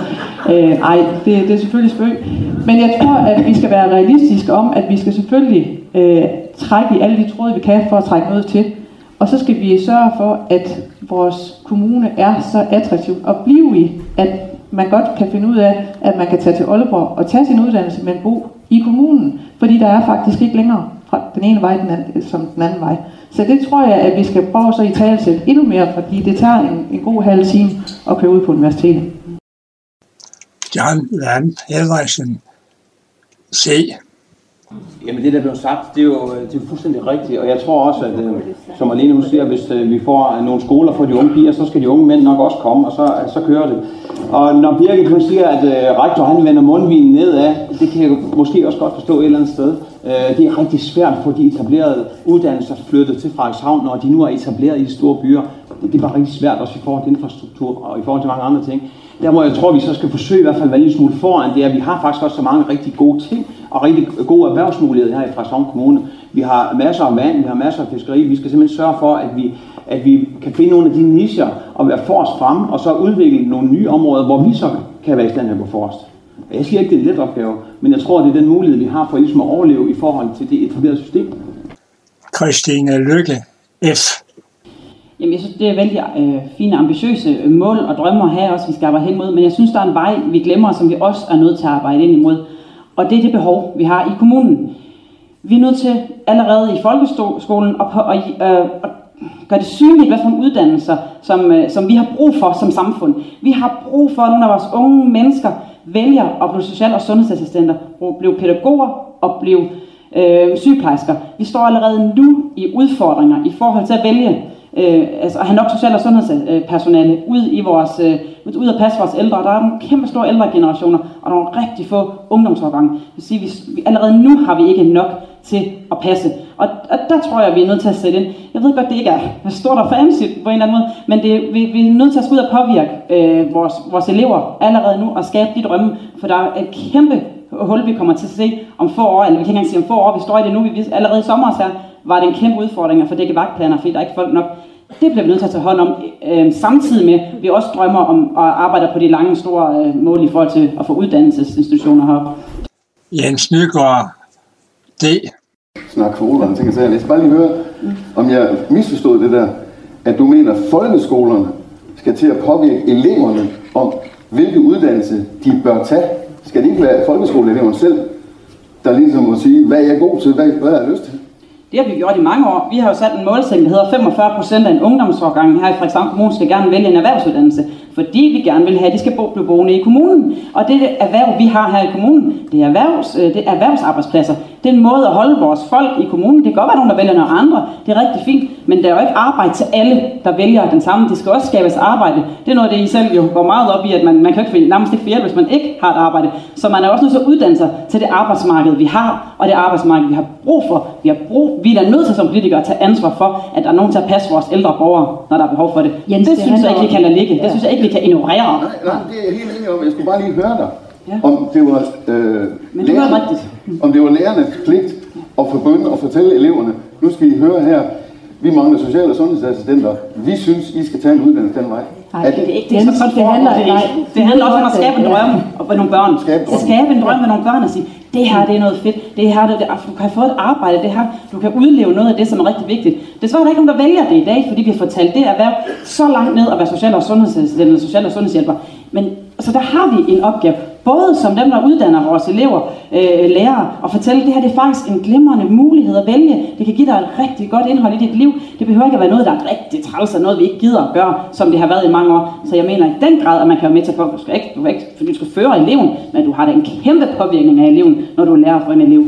Speaker 14: Det er selvfølgelig spøg. Men jeg tror, at vi skal være realistiske om, at vi skal selvfølgelig trække i alle de tråde, vi kan for at trække noget til. Og så skal vi sørge for, at vores kommune er så attraktiv at blive i, at man godt kan finde ud af, at man kan tage til Aalborg og tage sin uddannelse, men bo i kommunen. Fordi der er faktisk ikke længere fra den ene vej som den anden vej. Så det tror jeg, at vi skal prøve så i talesæt endnu mere, fordi det tager en god halv time at køre ud på universitetet.
Speaker 1: John Land Henriksen, C.
Speaker 5: Jamen det, der blev sagt, det er jo fuldstændig rigtigt, og jeg tror også, at som Alene nu siger, hvis vi får nogle skoler for de unge piger, så skal de unge mænd nok også komme, og så kører det. Og når Birgit siger, at rektor han vender mundvinen nedad, det kan jeg måske også godt forstå et eller andet sted. Det er rigtig svært at få de etablerede uddannelser flyttet til Frederikshavn, når de nu er etableret i de store byer. Det er bare rigtig svært også i forhold til infrastruktur og i forhold til mange andre ting. Der hvor jeg tror, vi så skal forsøge i hvert fald at være en smule foran, det er, at vi har faktisk også så mange rigtig gode ting og rigtig gode erhvervsmuligheder her i Frederikshavn Kommune. Vi har masser af vand, vi har masser af fiskeri. Vi skal simpelthen sørge for, at vi kan finde nogle af de nicher og være forrest fremme, og så udvikle nogle nye områder, hvor vi så kan være i stand til at gå forrest. Jeg siger ikke, det er en let opgave, men jeg tror, det er den mulighed, vi har for ligesom at overleve i forhold til det etablerede system.
Speaker 1: Christine Lykke, F.
Speaker 6: Jamen, jeg synes, det er vældig fine, ambitiøse mål og drømme at have også, vi skal arbejde hen mod, men jeg synes, der er en vej, vi glemmer, som vi også er nødt til at arbejde ind imod, og det er det behov, vi har i kommunen. Vi er nødt til allerede i folkeskolen at gøre det synligt, hvad for nogle uddannelser, som vi har brug for som samfund. Vi har brug for, at nogle af vores unge mennesker vælger at blive social- og sundhedsassistenter, blive pædagoger og blive sygeplejersker. Vi står allerede nu i udfordringer i forhold til at vælge at have nok social- og sundhedspersonale ud at passe vores ældre. Der er nogle kæmpe store ældre generationer og nogle rigtig få ungdomsårgange. Det vil sige, allerede nu har vi ikke nok til at passe. Og der tror jeg, vi er nødt til at sætte ind. Jeg ved godt, det ikke er stort og fancy på en eller anden måde, men vi er nødt til at ud og påvirke vores elever allerede nu og skabe de drømme, for der er et kæmpe hul, vi kommer til at se om få år, eller vi kan ikke engang sige om få år, vi står i det nu, vi allerede i sommer her, var det en kæmpe udfordring at få dækket vagtplaner, fordi der er ikke folk nok. Det bliver vi nødt til at tage hånd om, samtidig med, at vi også drømmer om at arbejde på de lange, store mål i forhold til at få uddannelsesinstitutioner heroppe.
Speaker 1: Jens Nygaard, det.
Speaker 7: Snak for ordene, tænker jeg. Jeg skal bare lige høre, om jeg misforstod det der, at du mener, at folkeskolerne skal til at påvirke eleverne om, hvilke uddannelse de bør tage. Skal det ikke være folkeskoleeleverne selv, der ligesom må sige, hvad jeg er god til, hvad jeg har lyst til?
Speaker 6: Det har vi gjort i mange år. Vi har jo sat en målsætning, der hedder 45% af en ungdomsårgang her i Frederikshavn Kommune skal gerne vælge en erhvervsuddannelse, fordi vi gerne vil have, at de skal blive boende i kommunen. Og det erhverv, vi har her i kommunen, det er erhvervsarbejdspladser. Det er en måde at holde vores folk i kommunen. Det kan godt være nogen, der vælger nogle andre. Det er rigtig fint, men der er jo ikke arbejde til alle, der vælger den samme. Det skal også skabes arbejde. Det er noget, det I selv jo går meget op i, at man kan ikke nærmest ikke få hjælp, hvis man ikke har et arbejde. Så man er også nødt til at uddanne sig til det arbejdsmarked, vi har, og det arbejdsmarked, vi har brug for. Vi er nødt til som politikere at tage ansvar for, at der er nogen til at passe vores ældre borgere, når der er behov for det. Jens, det synes jeg ikke, vi kan lade ligge. Det synes jeg ikke, vi kan ignorere.
Speaker 7: Nej, det er jeg helt enig om. Jeg skulle bare lige høre dig. Ja. Om det var om det var lærernes pligt at begynde at fortælle eleverne, nu skal I høre her, vi mangler social- og sundhedsassistenter. Vi synes, I skal tage en uddannelse den vej.
Speaker 6: Nej, det er ikke det. Det handler også om at skabe en drøm med nogle børn. Skabe en drøm med nogle børn og sige, det her det er noget fedt. Det her, du kan få et arbejde. Det her, du kan udleve noget af det, som er rigtig vigtigt. Desværre er der ikke nogen, der vælger det i dag, fordi vi har fortalt det erhverv så langt ned at være social- og sundhedsassistent eller social- og sundhedshjælper. Men så der har vi en opgave, både som dem, der uddanner vores elever, lærere, og fortælle, at det her det er faktisk en glimrende mulighed at vælge. Det kan give dig et rigtig godt indhold i dit liv. Det behøver ikke at være noget, der er rigtig træls, og noget, vi ikke gider at gøre, som det har været i mange år. Så jeg mener i den grad, at man kan være med til, at du skal ikke, fordi du skal føre eleven, men du har da en kæmpe påvirkning af eleven, når du er lærer for en elev.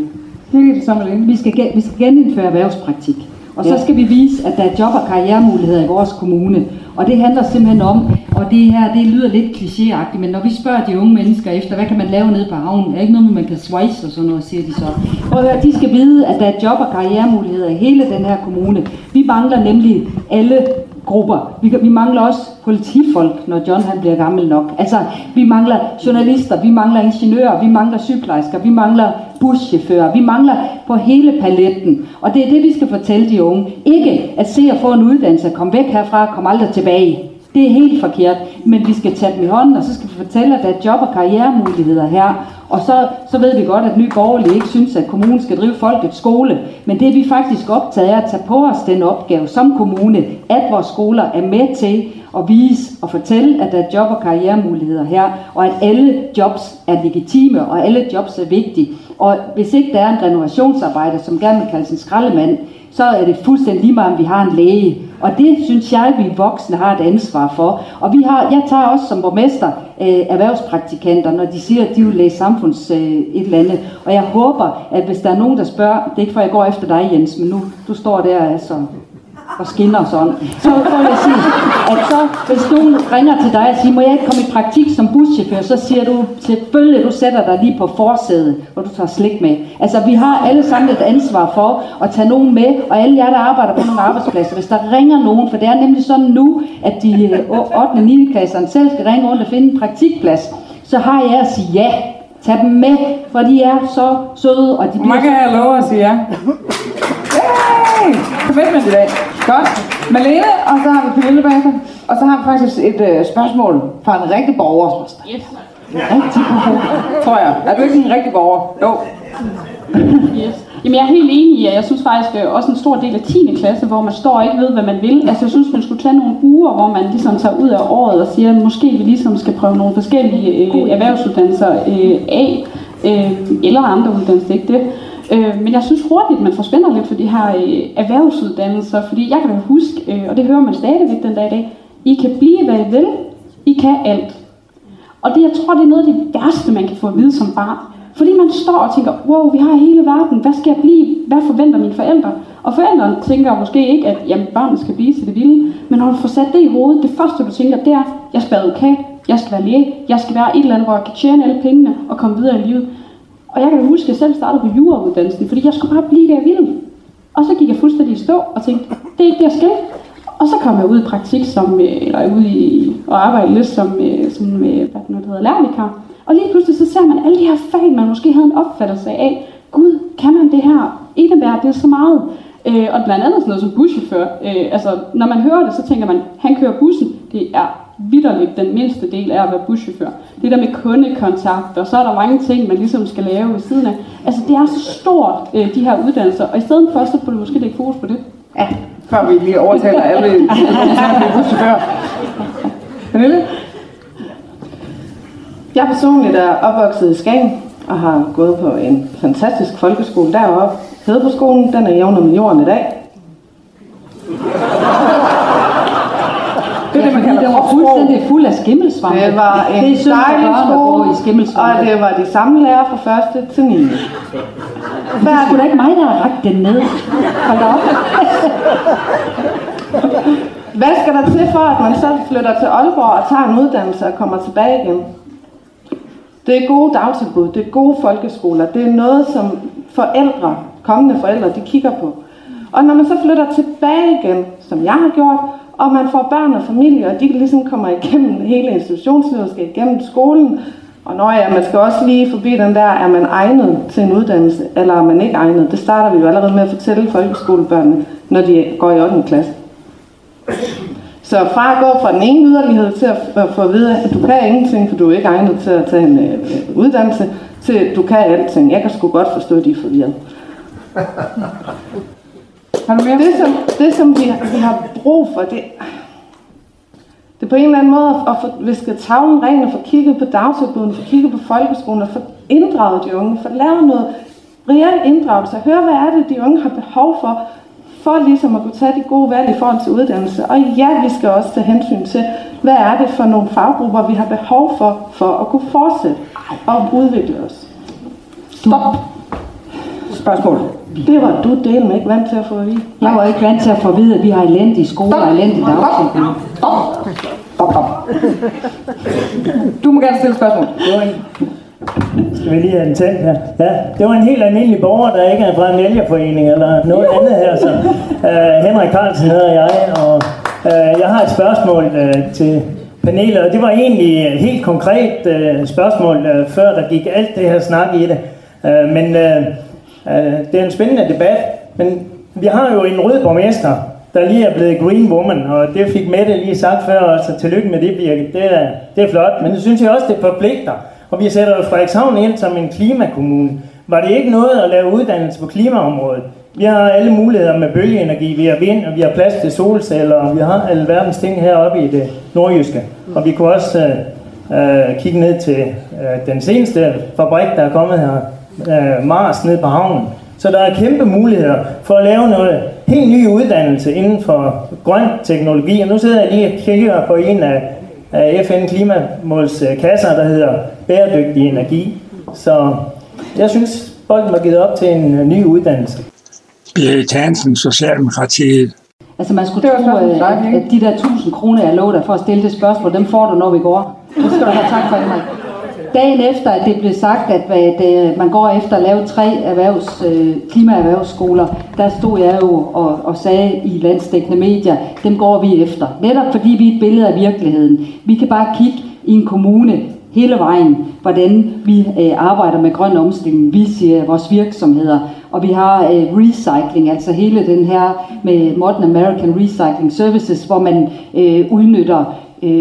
Speaker 3: Vi skal genindføre erhvervspraktik. Og så skal vi vise, at der er job- og karrieremuligheder i vores kommune. Og det handler simpelthen om, og det her, det lyder lidt klichéagtigt, men når vi spørger de unge mennesker efter, hvad kan man lave nede på havnen, er ikke noget, man kan swice og sådan noget, siger de så. Og de skal vide, at der er job- og karrieremuligheder i hele den her kommune. Vi mangler nemlig alle grupper. Vi mangler også politifolk, når John han bliver gammel nok. Altså, vi mangler journalister, vi mangler ingeniører, vi mangler sygeplejersker, vi mangler buschauffører, vi mangler på hele paletten. Og det er det, vi skal fortælle de unge. Ikke at se at få en uddannelse, komme væk herfra, komme aldrig tilbage. Det er helt forkert, men vi skal tage dem i hånden, og så skal vi fortælle, at der er job- og karrieremuligheder her. Og så ved vi godt, at Nye Borgerlige ikke synes, at kommunen skal drive folkets skole. Men det er vi faktisk optaget af at tage på os den opgave som kommune, at vores skoler er med til at vise og fortælle, at der er job- og karrieremuligheder her, og at alle jobs er legitime, og alle jobs er vigtige. Og hvis ikke der er en renovationsarbejder, som gerne vil kalde sin skraldemand, så er det fuldstændig lige meget, om vi har en læge. Og det synes jeg, vi voksne har et ansvar for. Og jeg tager også som borgmester erhvervspraktikanter, når de siger, at de vil læse samfunds et eller andet. Og jeg håber, at hvis der er nogen, der spørger, det er ikke for, jeg går efter dig, Jens, men nu du står der altså og skinner sådan, så vil jeg sige, at så, hvis nogen ringer til dig og siger, må jeg ikke komme i praktik som buschauffør, så siger du, selvfølgelig, du sætter dig lige på forsædet, hvor du tager slik med. Altså, vi har alle sammen et ansvar for at tage nogen med, og alle jer, der arbejder på nogle arbejdspladser, hvis der ringer nogen, for det er nemlig sådan nu, at de 8. og 9. klasserne selv skal ringe rundt og finde en praktikplads, så har jeg at sige ja. Tag dem med, for de er så søde, og de bliver...
Speaker 12: Man kan have lov at sige ja. Yay! Fedt med i dag. Godt. Malene, og så har vi Pernille bagefter. Og så har vi faktisk et spørgsmål fra en rigtig borger.
Speaker 9: Yes.
Speaker 12: Rigtig borger, tror jeg. Er du ikke en rigtig borger? Jo.
Speaker 9: Yes. Jamen jeg er helt enig i, at jeg synes faktisk også en stor del af 10. klasse, hvor man står og ikke ved, hvad man vil. Altså jeg synes, man skulle tage nogle uger, hvor man ligesom tager ud af året og siger, at måske vi ligesom skal prøve nogle forskellige erhvervsuddannelser af, eller andre uddannelser, ikke det. Men jeg synes hurtigt, man forsvinder lidt for de her erhvervsuddannelser, fordi jeg kan da huske, og det hører man stadigvæk den dag i dag, I kan blive, hvad I vil, I kan alt. Og det, jeg tror, det er noget af det værste, man kan få at vide som barn. Fordi man står og tænker, wow, vi har hele verden, hvad skal jeg blive? Hvad forventer mine forældre? Og forældrene tænker måske ikke, at jamen, barnet skal blive til det vilde. Men når du får sat det i hovedet, det første du tænker, det er, jeg skal være advokat, jeg skal være læge, jeg skal være et eller andet, hvor jeg kan tjene alle pengene og komme videre i livet. Og jeg kan huske, at jeg selv startede på jurauddannelsen, fordi jeg skulle bare blive det, jeg ville. Og så gik jeg fuldstændig i stå og tænkte, det er ikke det, jeg skal. Og så kom jeg ud i praktik, eller ud i at arbejde lidt som hvad det hedder, lærervikar. Og lige pludselig så ser man alle de her fag, man måske havde en opfattelse af, gud, kan man det her? Enebær, det er så meget. Og blandt andet sådan noget som buschauffør. Altså, når man hører det, så tænker man, han kører bussen. Det er vitterligt den mindste del af at være buschauffør. Det der med kundekontakt, og så er der mange ting, man ligesom skal lave ved siden af. Altså, det er så stort, de her uddannelser. Og i stedet for, så burde du måske lægge fokus på det.
Speaker 12: Ja, før vi lige overtaler alle buschauffør. Pernille? Jeg personligt er opvokset i Skagen og har gået på en fantastisk folkeskole deroppe. Hedebroskolen, den er jævnet med jorden i dag.
Speaker 3: Det er det, man kalder fuldstændig fuld af skimmelsvampe.
Speaker 12: Det var en dejlig skole, og det var de samme lærere fra 1. til 9.
Speaker 3: Det er sgu da ikke mig, der har rakt den ned. Hold da op.
Speaker 12: Hvad skal der til for, at man så flytter til Aalborg og tager en uddannelse og kommer tilbage igen? Det er gode dagtilbud, det er gode folkeskoler, det er noget, som forældre, kommende forældre, de kigger på. Og når man så flytter tilbage igen, som jeg har gjort, og man får børn og familie, og de ligesom kommer igennem hele institutionslivet, skal igennem skolen, og når man skal også lige forbi den der, er man egnet til en uddannelse, eller er man ikke egnet? Det starter vi jo allerede med at fortælle folkeskolebørnene, når de går i 8. klasse. Så fra at gå fra den ene yderlighed til at få at vide, at du kan ingenting, for du er ikke egnet til at tage en uddannelse, til at du kan alting. Jeg kan sgu godt forstå, at de er forvirret. Det, som vi har brug for, det er på en eller anden måde at få visket tavlen ren og få kigget på dagtilbuden, få kigget på folkeskolen og få inddraget de unge, få lavet noget reelt inddragelse, høre, hvad er det, de unge har behov for ligesom at kunne tage de gode valg i forhold til uddannelse. Og ja, vi skal også tage hensyn til, hvad er det for nogle faggrupper, vi har behov for at kunne fortsætte og udvikle os. Stop! Spørgsmål. Det var du del med ikke vant til at få at vide.
Speaker 3: Jeg var ikke vant til at få at vide, at vi har elendige skoler og elendige dagtilbud.
Speaker 12: Du må gerne stille spørgsmål.
Speaker 15: Skal vi lige have den tændt her? Ja, det var en helt almindelig borger, der ikke er fra en vælgerforening eller noget andet her. Så Henrik Carlsen hedder jeg, og jeg har et spørgsmål til panelet, og det var egentlig et helt konkret spørgsmål, før der gik alt det her snak i det. Men det er en spændende debat, men vi har jo en rød borgmester, der lige er blevet green woman, og det fik Mette lige sagt før, så tillykke med det, Birgit. Det er flot, men det synes jeg også, det forpligter. Og vi sætter jo Frederikshavn ind som en klimakommune. Var det ikke noget at lave uddannelse på klimaområdet? Vi har alle muligheder med bølgeenergi, vi har vind, og vi har plads til solceller, og vi har alle verdens ting heroppe i det nordjyske. Og vi kunne også kigge ned til den seneste fabrik, der er kommet her, Mars nede på havnen. Så der er kæmpe muligheder for at lave noget helt ny uddannelse inden for grøn teknologi. Og nu sidder jeg lige og kigger på en af FN-klimamåls kasser, der hedder bæredygtig energi. Så jeg synes, bolden var givet op til en ny uddannelse.
Speaker 1: Birgit Hansen, Socialdemokratiet.
Speaker 3: Altså man skulle tro, at de der 1000 kroner, jeg lå der for at stille det spørgsmål, dem får du, når vi går. Det skal du have tak for, Henrik. Dagen efter, at det blev sagt, at man går efter at lave 3 klimaerhvervsskoler, der stod jeg jo og sagde i landsdækkende medier, dem går vi efter. Netop fordi vi er et billede af virkeligheden. Vi kan bare kigge i en kommune hele vejen, hvordan vi arbejder med grøn omstilling. Vi siger vores virksomheder, og vi har recycling, altså hele den her med Modern American Recycling Services, hvor man udnytter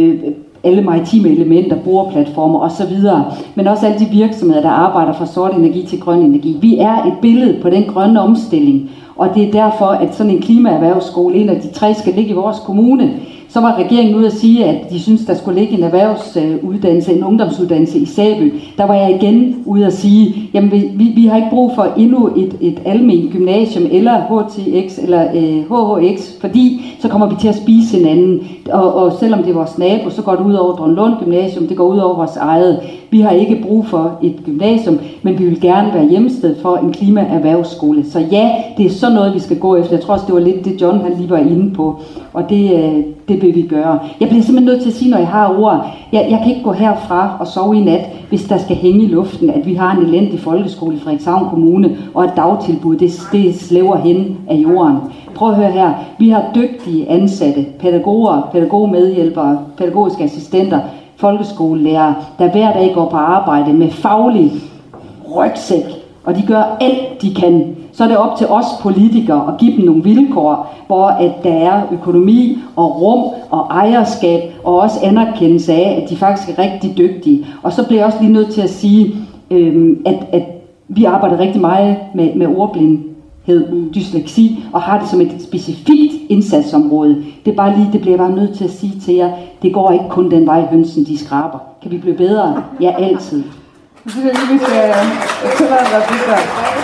Speaker 3: alle maritime elementer, brugerplatformer osv., men også alle de virksomheder, der arbejder fra sort energi til grøn energi. Vi er et billede på den grønne omstilling, og det er derfor, at sådan en klimaerhvervsskole, en af de 3, skal ligge i vores kommune. Så var regeringen ude at sige, at de synes, der skulle ligge en erhvervsuddannelse, en ungdomsuddannelse i Sæby. Der var jeg igen ude at sige, jamen vi har ikke brug for endnu et alment gymnasium, eller HTX, eller HHX, fordi så kommer vi til at spise hinanden. Og selvom det er vores nabo, så går det ud over Drønlund Gymnasium, det går ud over vores eget. Vi har ikke brug for et gymnasium, men vi vil gerne være hjemsted for en klimaerhvervsskole. Så ja, det er sådan noget, vi skal gå efter. Jeg tror også, det var lidt det, John han lige var inde på. Og det vil vi gøre. Jeg bliver simpelthen nødt til at sige, når jeg har ord, jeg kan ikke gå herfra og sove i nat, hvis der skal hænge i luften, at vi har en elendig folkeskole i Frederikshavn Kommune, og et dagtilbud, det slæver hen af jorden. Prøv at høre her. Vi har dygtige ansatte, pædagoger, pædagogmedhjælpere, pædagogiske assistenter, folkeskolelærere, der hver dag går på arbejde med faglig rygsæk, og de gør alt, de kan. Så er det op til os politikere at give dem nogle vilkår, hvor at der er økonomi og rum og ejerskab, og også anerkendelse af, at de faktisk er rigtig dygtige. Og så bliver jeg også lige nødt til at sige, at vi arbejder rigtig meget med ordblindhed, dysleksi, og har det som et specifikt indsatsområde. Det bliver jeg bare nødt til at sige til jer, det går ikke kun den vej, hønsen de skraber. Kan vi blive bedre? Ja, altid.
Speaker 13: Jeg synes lige, vi skal tillade dig det der.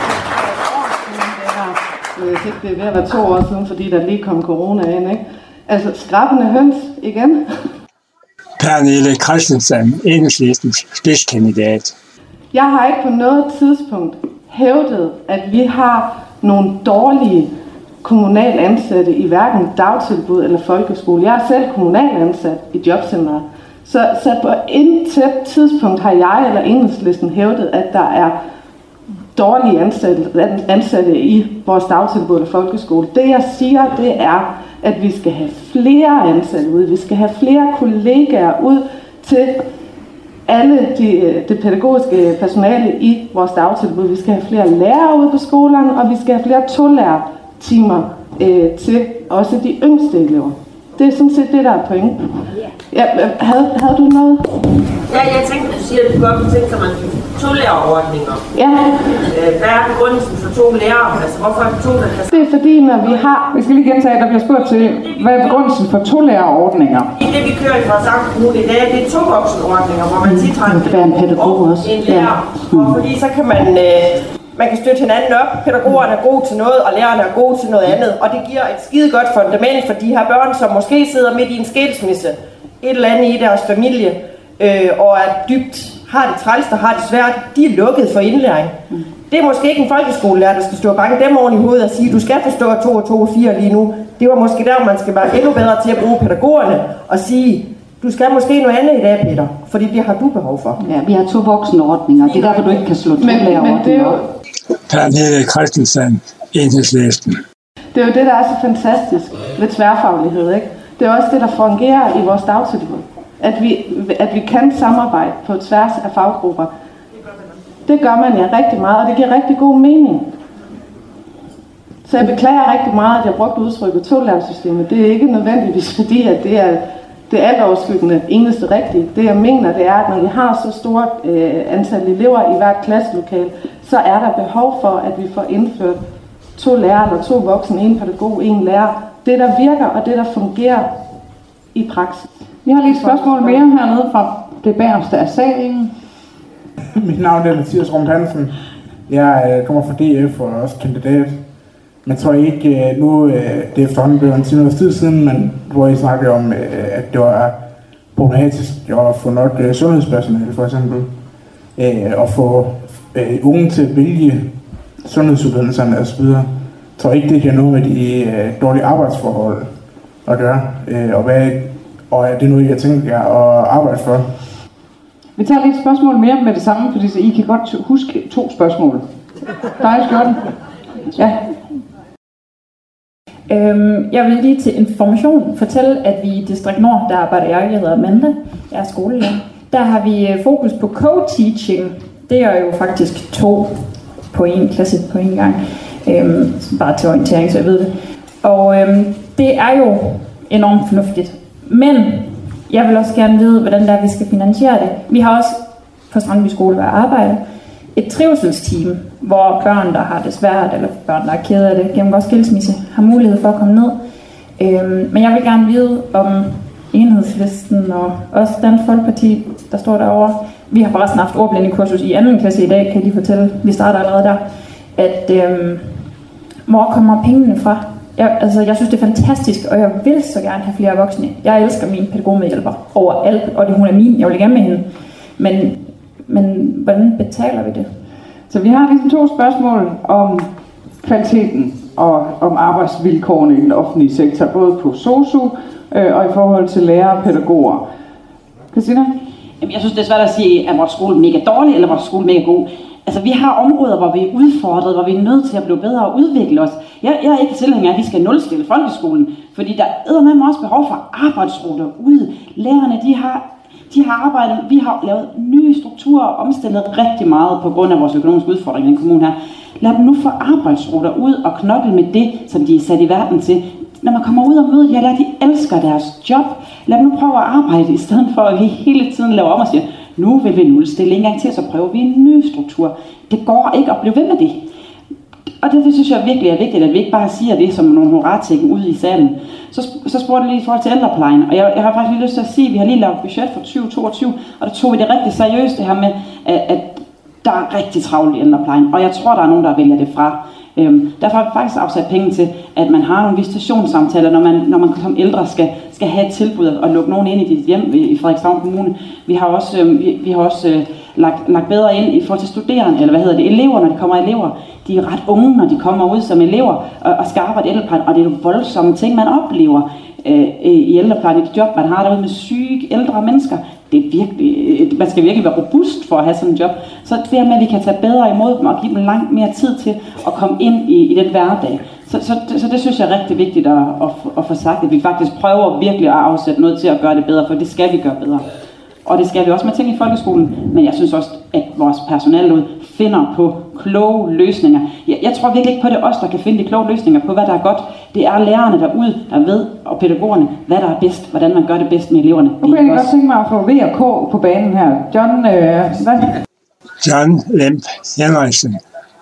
Speaker 13: Jeg synes, det er ved at være 2 år siden, fordi der lige kom corona ind, ikke? Altså, skrabende høns igen.
Speaker 1: Pernille Christensen, Enhedslistens spidskandidat.
Speaker 13: Jeg har ikke på noget tidspunkt hævdet, at vi har nogle dårlige kommunalt ansatte i hverken dagtilbud eller folkeskole. Jeg er selv kommunalt ansat i jobcenteret. Så på intet tidspunkt har jeg eller Enhedslisten hævdet, at der er dårlige ansatte i vores dagtilbud eller folkeskole. Det jeg siger, det er, at vi skal have flere ansatte ud. Vi skal have flere kollegaer ud til alle det pædagogiske personale i vores dagtilbud. Vi skal have flere lærere ude på skolerne, og vi skal have flere tolærertimer til også de yngste elever. Det er sådan set det, der er pointen. Ja, havde du noget?
Speaker 16: Ja, jeg tænkte, at du siger, at du godt kunne tænke sig, at man fik 2 lærerordninger.
Speaker 13: Ja.
Speaker 16: Hvad er begrundelsen for 2 lærere? Altså, hvorfor er det 2, der kan...
Speaker 13: Det er fordi, når vi har...
Speaker 12: Vi skal lige gentage, der bliver spurgt til, hvad er begrundelsen for 2 lærerordninger?
Speaker 16: Det vi kører i Frederikshavn Kommune i dag, det er 2 voksenordninger, hvor man tiltrækker
Speaker 3: en pædagog også.
Speaker 16: En lærer. Og fordi så kan man kan støtte hinanden op. Pædagogerne er gode til noget, og lærerne er gode til noget andet. Og det giver et skide godt fundament for de her børn, som måske sidder midt i en skilsmisse. Et eller andet i deres familie, og er dybt, har det træls, der har det svært. De er lukket for indlæring. Det er måske ikke en folkeskolelærer, der skal stå og banke dem oven i hovedet og sige, du skal forstå 2 og 2 og 4 lige nu. Det var måske der, man skal være endnu bedre til at bruge pædagogerne og sige, du skal måske noget andet i dag, Peter, fordi det har du behov for.
Speaker 3: Ja, vi har 2 voksenordninger, det er derfor, du ikke kan slå 2 lærerordninger op.
Speaker 1: Pernille Christensen, Enhedslisten.
Speaker 13: Det er jo det, der er så fantastisk ved tværfaglighed, ikke? Det er også det, der fungerer i vores dagtilbud. At vi kan samarbejde på tværs af faggrupper. Det gør man ja rigtig meget, og det giver rigtig god mening. Så jeg beklager rigtig meget, at jeg brugte udtrykket 2-lærersystemet. Det er ikke nødvendigvis fordi, at det er det altoverskyggende eneste rigtige. Det jeg mener, det er, at når vi har så stort antal elever i hvert klasselokale, så er der behov for, at vi får indført 2 lærere eller 2 voksne, 1 pædagog, 1 lærer. Det, der virker, og det, der fungerer i praksis.
Speaker 12: Vi har lige et spørgsmål mere hernede fra det bagerste af salen.
Speaker 17: Mit navn er Mathias Rum Hansen. Jeg kommer fra DF og er også kandidat. Men tror ikke, nu det er efterhånden blevet en 10 års tid siden, men hvor I snakkede om, at det var problematisk at få nok sundhedspersonale for eksempel. Og få unge til at vælge sundhedsuddannelserne osv. Tror ikke, det kan noget med de dårlige arbejdsforhold at gøre. Og er det noget, jeg tænker at arbejde for?
Speaker 12: Vi tager lige et spørgsmål mere med det samme, fordi så I kan godt huske 2 spørgsmål. Dig, Skjorten. Ja.
Speaker 18: Jeg vil lige til information fortælle, at vi i Distrikt Nord, der arbejder jeg hedder Amanda, jeg er skolelærer. Der har vi fokus på co-teaching. Det er jo faktisk 2 på en klasse på en gang. Bare til orientering, så jeg ved det. Og det er jo enormt fornuftigt. Men jeg vil også gerne vide, hvordan der vi skal finansiere det. Vi har også på Strandby Skole, hvor jeg arbejder, et trivselsteam, hvor børn, der har det svært, eller børn, der er kede af det, gennemgår skilsmisse, har mulighed for at komme ned. Men jeg vil gerne vide om Enhedslisten og også Dansk Folkeparti, der står derovre. Vi har forresten haft ordblindekursus i 2. klasse i dag, kan jeg lige fortælle. Vi starter allerede der. At hvor kommer pengene fra? Jeg synes, det er fantastisk, og jeg vil så gerne have flere voksne. Jeg elsker min pædagogmedhjælper overalt, og hun er min. Jeg vil gerne med hende. Men hvordan betaler vi det?
Speaker 12: Så vi har ligesom 2 spørgsmål om kvaliteten og om arbejdsvilkårene i den offentlige sektor, både på SOSU og i forhold til lærere og pædagoger. Christina?
Speaker 6: Jeg synes, det er svært at sige, er vores skole mega dårlig, eller vores skole mega god. Altså, vi har områder, hvor vi er udfordret, hvor vi er nødt til at blive bedre og udvikle os. Jeg er ikke tilhænger af, at vi skal nulstille folkeskolen, fordi der er med også behov for arbejdsro derude. Lærerne, de har De har arbejdet, vi har lavet nye strukturer og omstillet rigtig meget på grund af vores økonomiske udfordringer i den kommune her. Lad dem nu få arbejdsro derud og knokle med det, som de er sat i verden til. Når man kommer ud og møder de her, de elsker deres job. Lad dem nu prøve at arbejde, i stedet for at vi hele tiden laver om og siger, nu vil vi nulstille en gang til, så prøver vi en ny struktur. Det går ikke at blive ved med det. Og det synes jeg virkelig er vigtigt, at vi ikke bare siger det som nogle hurrating ude i salen. Så spurgte jeg lige i forhold til ældreplejen, og jeg har faktisk lige lyst til at sige, at vi har lige lavet budget for 2022, og der tog vi det rigtig seriøst, det her med, at der er rigtig travlt i ældreplejen, og jeg tror, der er nogen, der vælger det fra. Derfor har vi faktisk afsat penge til, at man har nogle visitationssamtaler, når man som ældre skal have et tilbud og lukke nogen ind i dit hjem i Frederikshavn Kommune. Vi har også lagt bedre ind i forhold til studerende, eller elever, når de kommer elever. De er ret unge, når de kommer ud som elever og skal arbejde i ældreplejen, og det er jo voldsomme ting, man oplever i ældreplejen, i det job, man har derude med syge, ældre mennesker. Det er virkelig, man skal virkelig være robust for at have sådan en job. Så det her med, at vi kan tage bedre imod dem og give dem langt mere tid til at komme ind i den hverdag. Så det synes jeg er rigtig vigtigt at få sagt, at vi faktisk prøver virkelig at afsætte noget til at gøre det bedre, for det skal vi gøre bedre. Og det skal vi også med ting i folkeskolen, men jeg synes også, at vores personale finder på kloge løsninger. Jeg tror virkelig ikke på, det os, der kan finde de kloge løsninger på, hvad der er godt. Det er lærerne derude, der ved, og pædagogerne, hvad der er bedst, hvordan man gør det bedst med eleverne.
Speaker 12: Nu kan jeg godt tænke mig at få V og K på banen her.
Speaker 1: John Lemp Henriksen,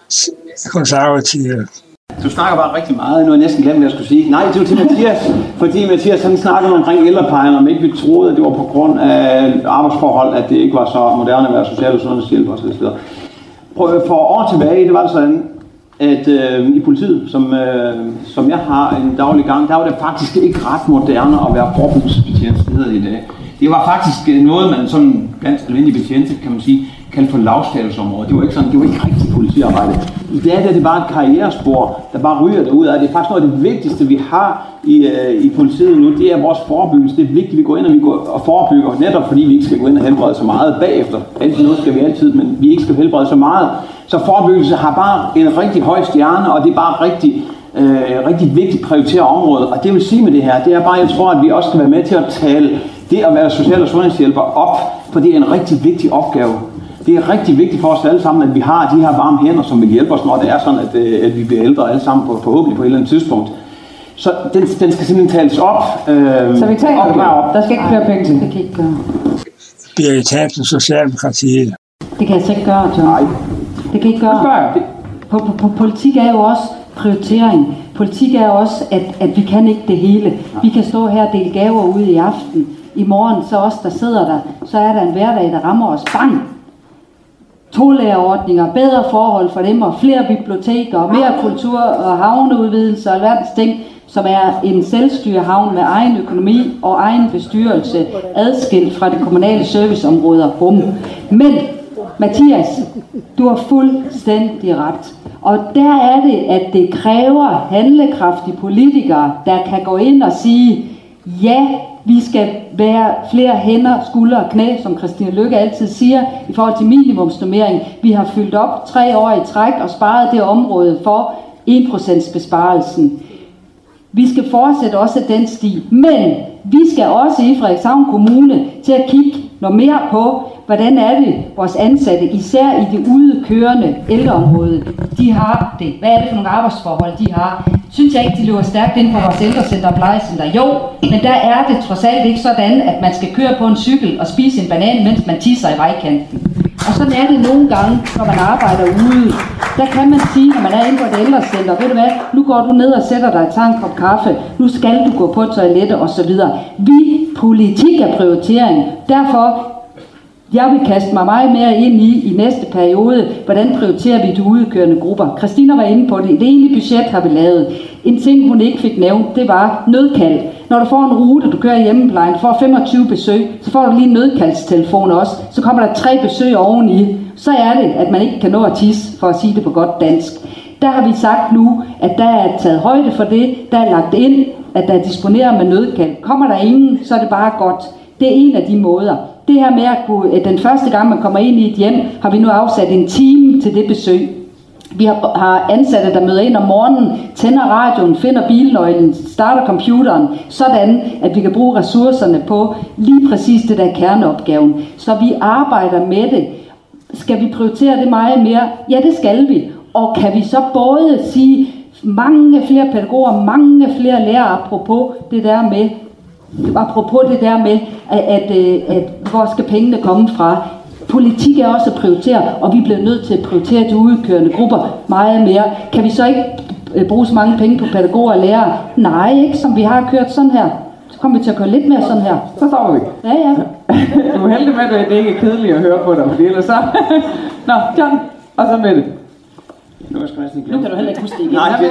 Speaker 1: konservativ.
Speaker 5: Du snakker bare rigtig meget, nu har jeg næsten glemt, hvad jeg skulle sige. Nej, det var til Mathias, fordi Mathias han snakkede omkring ældreplejen, om ikke vi troede, at det var på grund af arbejdsforhold, at det ikke var så moderne at være social- og sundhedshjælper osv. For år tilbage, det var det sådan, at i politiet, som jeg har en daglig gang, der var det faktisk ikke ret moderne at være forebyggelsesbetjent, det hedder det i dag. Det var faktisk noget, man sådan ganske almindelig betjente, kan man sige, kaldt for lavstatusområdet. Det var ikke rigtig politiarbejde. I dag er det bare et karrierespor, der bare ryger derud af. Det er faktisk noget af det vigtigste, vi har i politiet nu. Det er vores forebyggelse. Det er vigtigt, at vi går ind og forebygger, netop fordi vi ikke skal gå ind og helbrede så meget bagefter. Altid noget skal vi altid, men vi ikke skal helbrede så meget. Så forebyggelse har bare en rigtig høj stjerne, og det er bare rigtig vigtigt at prioritere området. Og det vil sige med det her, det er bare, jeg tror, at vi også skal være med til at tale det at være social- og sundhedshjælper op, for det er en rigtig vigtig opgave. Det er rigtig vigtigt for os alle sammen, at vi har de her varme hænder, som vil hjælpe os, når det er sådan, at vi bliver ældre alle sammen forhåbentlig på et eller andet tidspunkt. Så den skal simpelthen tales op.
Speaker 12: Så vi taler det bare op. Der skal ikke flere penge til.
Speaker 3: Det kan ikke gøre.
Speaker 1: Birgit Hansen, Socialdemokratiet.
Speaker 3: Det kan jeg så ikke gøre, John. Nej. Det kan ikke gøre. Politik er jo også prioritering. Politik er også, at vi kan ikke det hele. Vi kan stå her og dele gaver ude i aften. I morgen, så os, der sidder der, så er der en hverdag, der rammer os. Bang! Tolærerordninger, bedre forhold for dem, og flere biblioteker, mere kultur og havneudvidelser og alverdens ting, som er en selvstyrehavn med egen økonomi og egen bestyrelse, adskilt fra de kommunale serviceområder. Bum. Men, Mathias, du har fuldstændig ret. Og der er det, at det kræver handlekraftige politikere, der kan gå ind og sige, ja, vi skal være flere hænder, skuldre og knæ, som Christine Lykke altid siger, i forhold til minimumsnormering. Vi har fyldt op 3 år i træk og sparet det område for 1% besparelsen. Vi skal fortsætte også den sti, men vi skal også i Frederikshavn Kommune til at kigge noget mere på, hvordan er det vores ansatte, især i det udkørende ældreområde, de har det. Hvad er det for nogle arbejdsforhold, de har? Synes jeg ikke, de løber stærkt ind på vores ældrecenter og plejecenter? Jo, men der er det trods alt ikke sådan, at man skal køre på en cykel og spise en banan, mens man tisser i vejkanten. Og sådan er det nogle gange, når man arbejder ude. Der kan man sige, når man er inde på et ældrecenter, ved du hvad, nu går du ned og sætter dig og tager en kop kaffe, nu skal du gå på toilettet osv. Politik er prioritering. Derfor jeg vil kaste mig meget mere ind i næste periode, hvordan prioriterer vi de udkørende grupper. Christina var inde på det. Det ene budget har vi lavet. En ting, hun ikke fik nævnt, det var nødkald. Når du får en rute, du kører i hjemmeplejen, du får 25 besøg, så får du lige en nødkaldstelefon også. Så kommer der 3 besøg oveni. Så er det, at man ikke kan nå at tisse, for at sige det på godt dansk. Der har vi sagt nu, at der er taget højde for det. Der er lagt ind, at der er disponeret med nødkald. Kommer der ingen, så er det bare godt. Det er en af de måder. Det her med at den første gang, man kommer ind i et hjem, har vi nu afsat en time til det besøg. Vi har ansatte, der møder ind om morgenen, tænder radioen, finder bilnøglen, starter computeren, sådan at vi kan bruge ressourcerne på lige præcis det der kerneopgaven. Så vi arbejder med det. Skal vi prioritere det meget mere? Ja, det skal vi. Og kan vi så både sige mange flere pædagoger, mange flere lærere, apropos det der med, at hvor skal pengene komme fra? Politik er også at prioritere, og vi bliver nødt til at prioritere de udkørende grupper meget mere. Kan vi så ikke bruge så mange penge på pædagoger og lærere? Nej, ikke som vi har kørt sådan her. Så kommer vi til at køre lidt mere sådan her.
Speaker 12: Så står vi.
Speaker 3: Ja.
Speaker 12: Du er heldig med, at det ikke er kedeligt at høre på dig, fordi ellers så... Nå, John, og så med det.
Speaker 5: Nu
Speaker 6: kan du heller ikke huske det igen.
Speaker 5: Nej,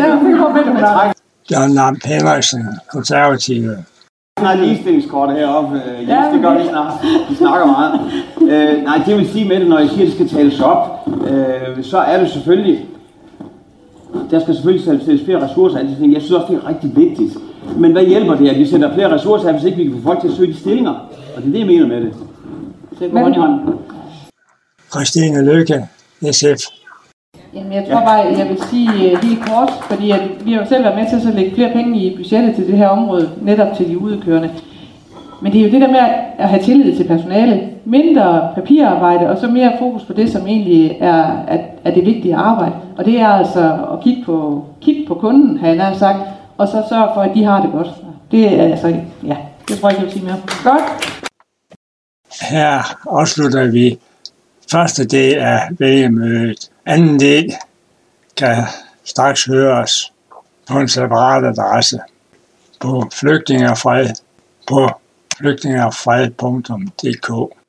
Speaker 1: John Lam Henriksen, konservative.
Speaker 5: Jeg har ligestillingskortet heroppe. Det gør de snart. De snakker meget. Nej, det vil sige med det, når jeg siger, at det skal tales op, så er det selvfølgelig, der skal selvfølgelig sættes flere ressourcer. Jeg synes også, det er rigtig vigtigt. Men hvad hjælper det, at vi sætter flere ressourcer, hvis ikke vi kan få folk til at søge de stillinger? Og det er det, jeg mener med det.
Speaker 6: Så går hånd i hånd.
Speaker 1: Christine Løkke, SF.
Speaker 14: Jamen, jeg tror bare, jeg vil sige helt kort, fordi vi har jo selv været med til at lægge flere penge i budgettet til det her område, netop til de udkørende. Men det er jo det der med at have tillid til personale, mindre papirarbejde, og så mere fokus på det, som egentlig er det vigtige arbejde. Og det er altså at kigge på kunden, har jeg nær sagt, og så sørge for, at de har det godt. Det er altså, ja, det tror jeg ikke, jeg vil sige mere. Godt.
Speaker 1: Her afslutter vi første del af vælgermødet. Anden del kan straks høres på en separat adresse på flygtningefred på flygtningerfred.dk.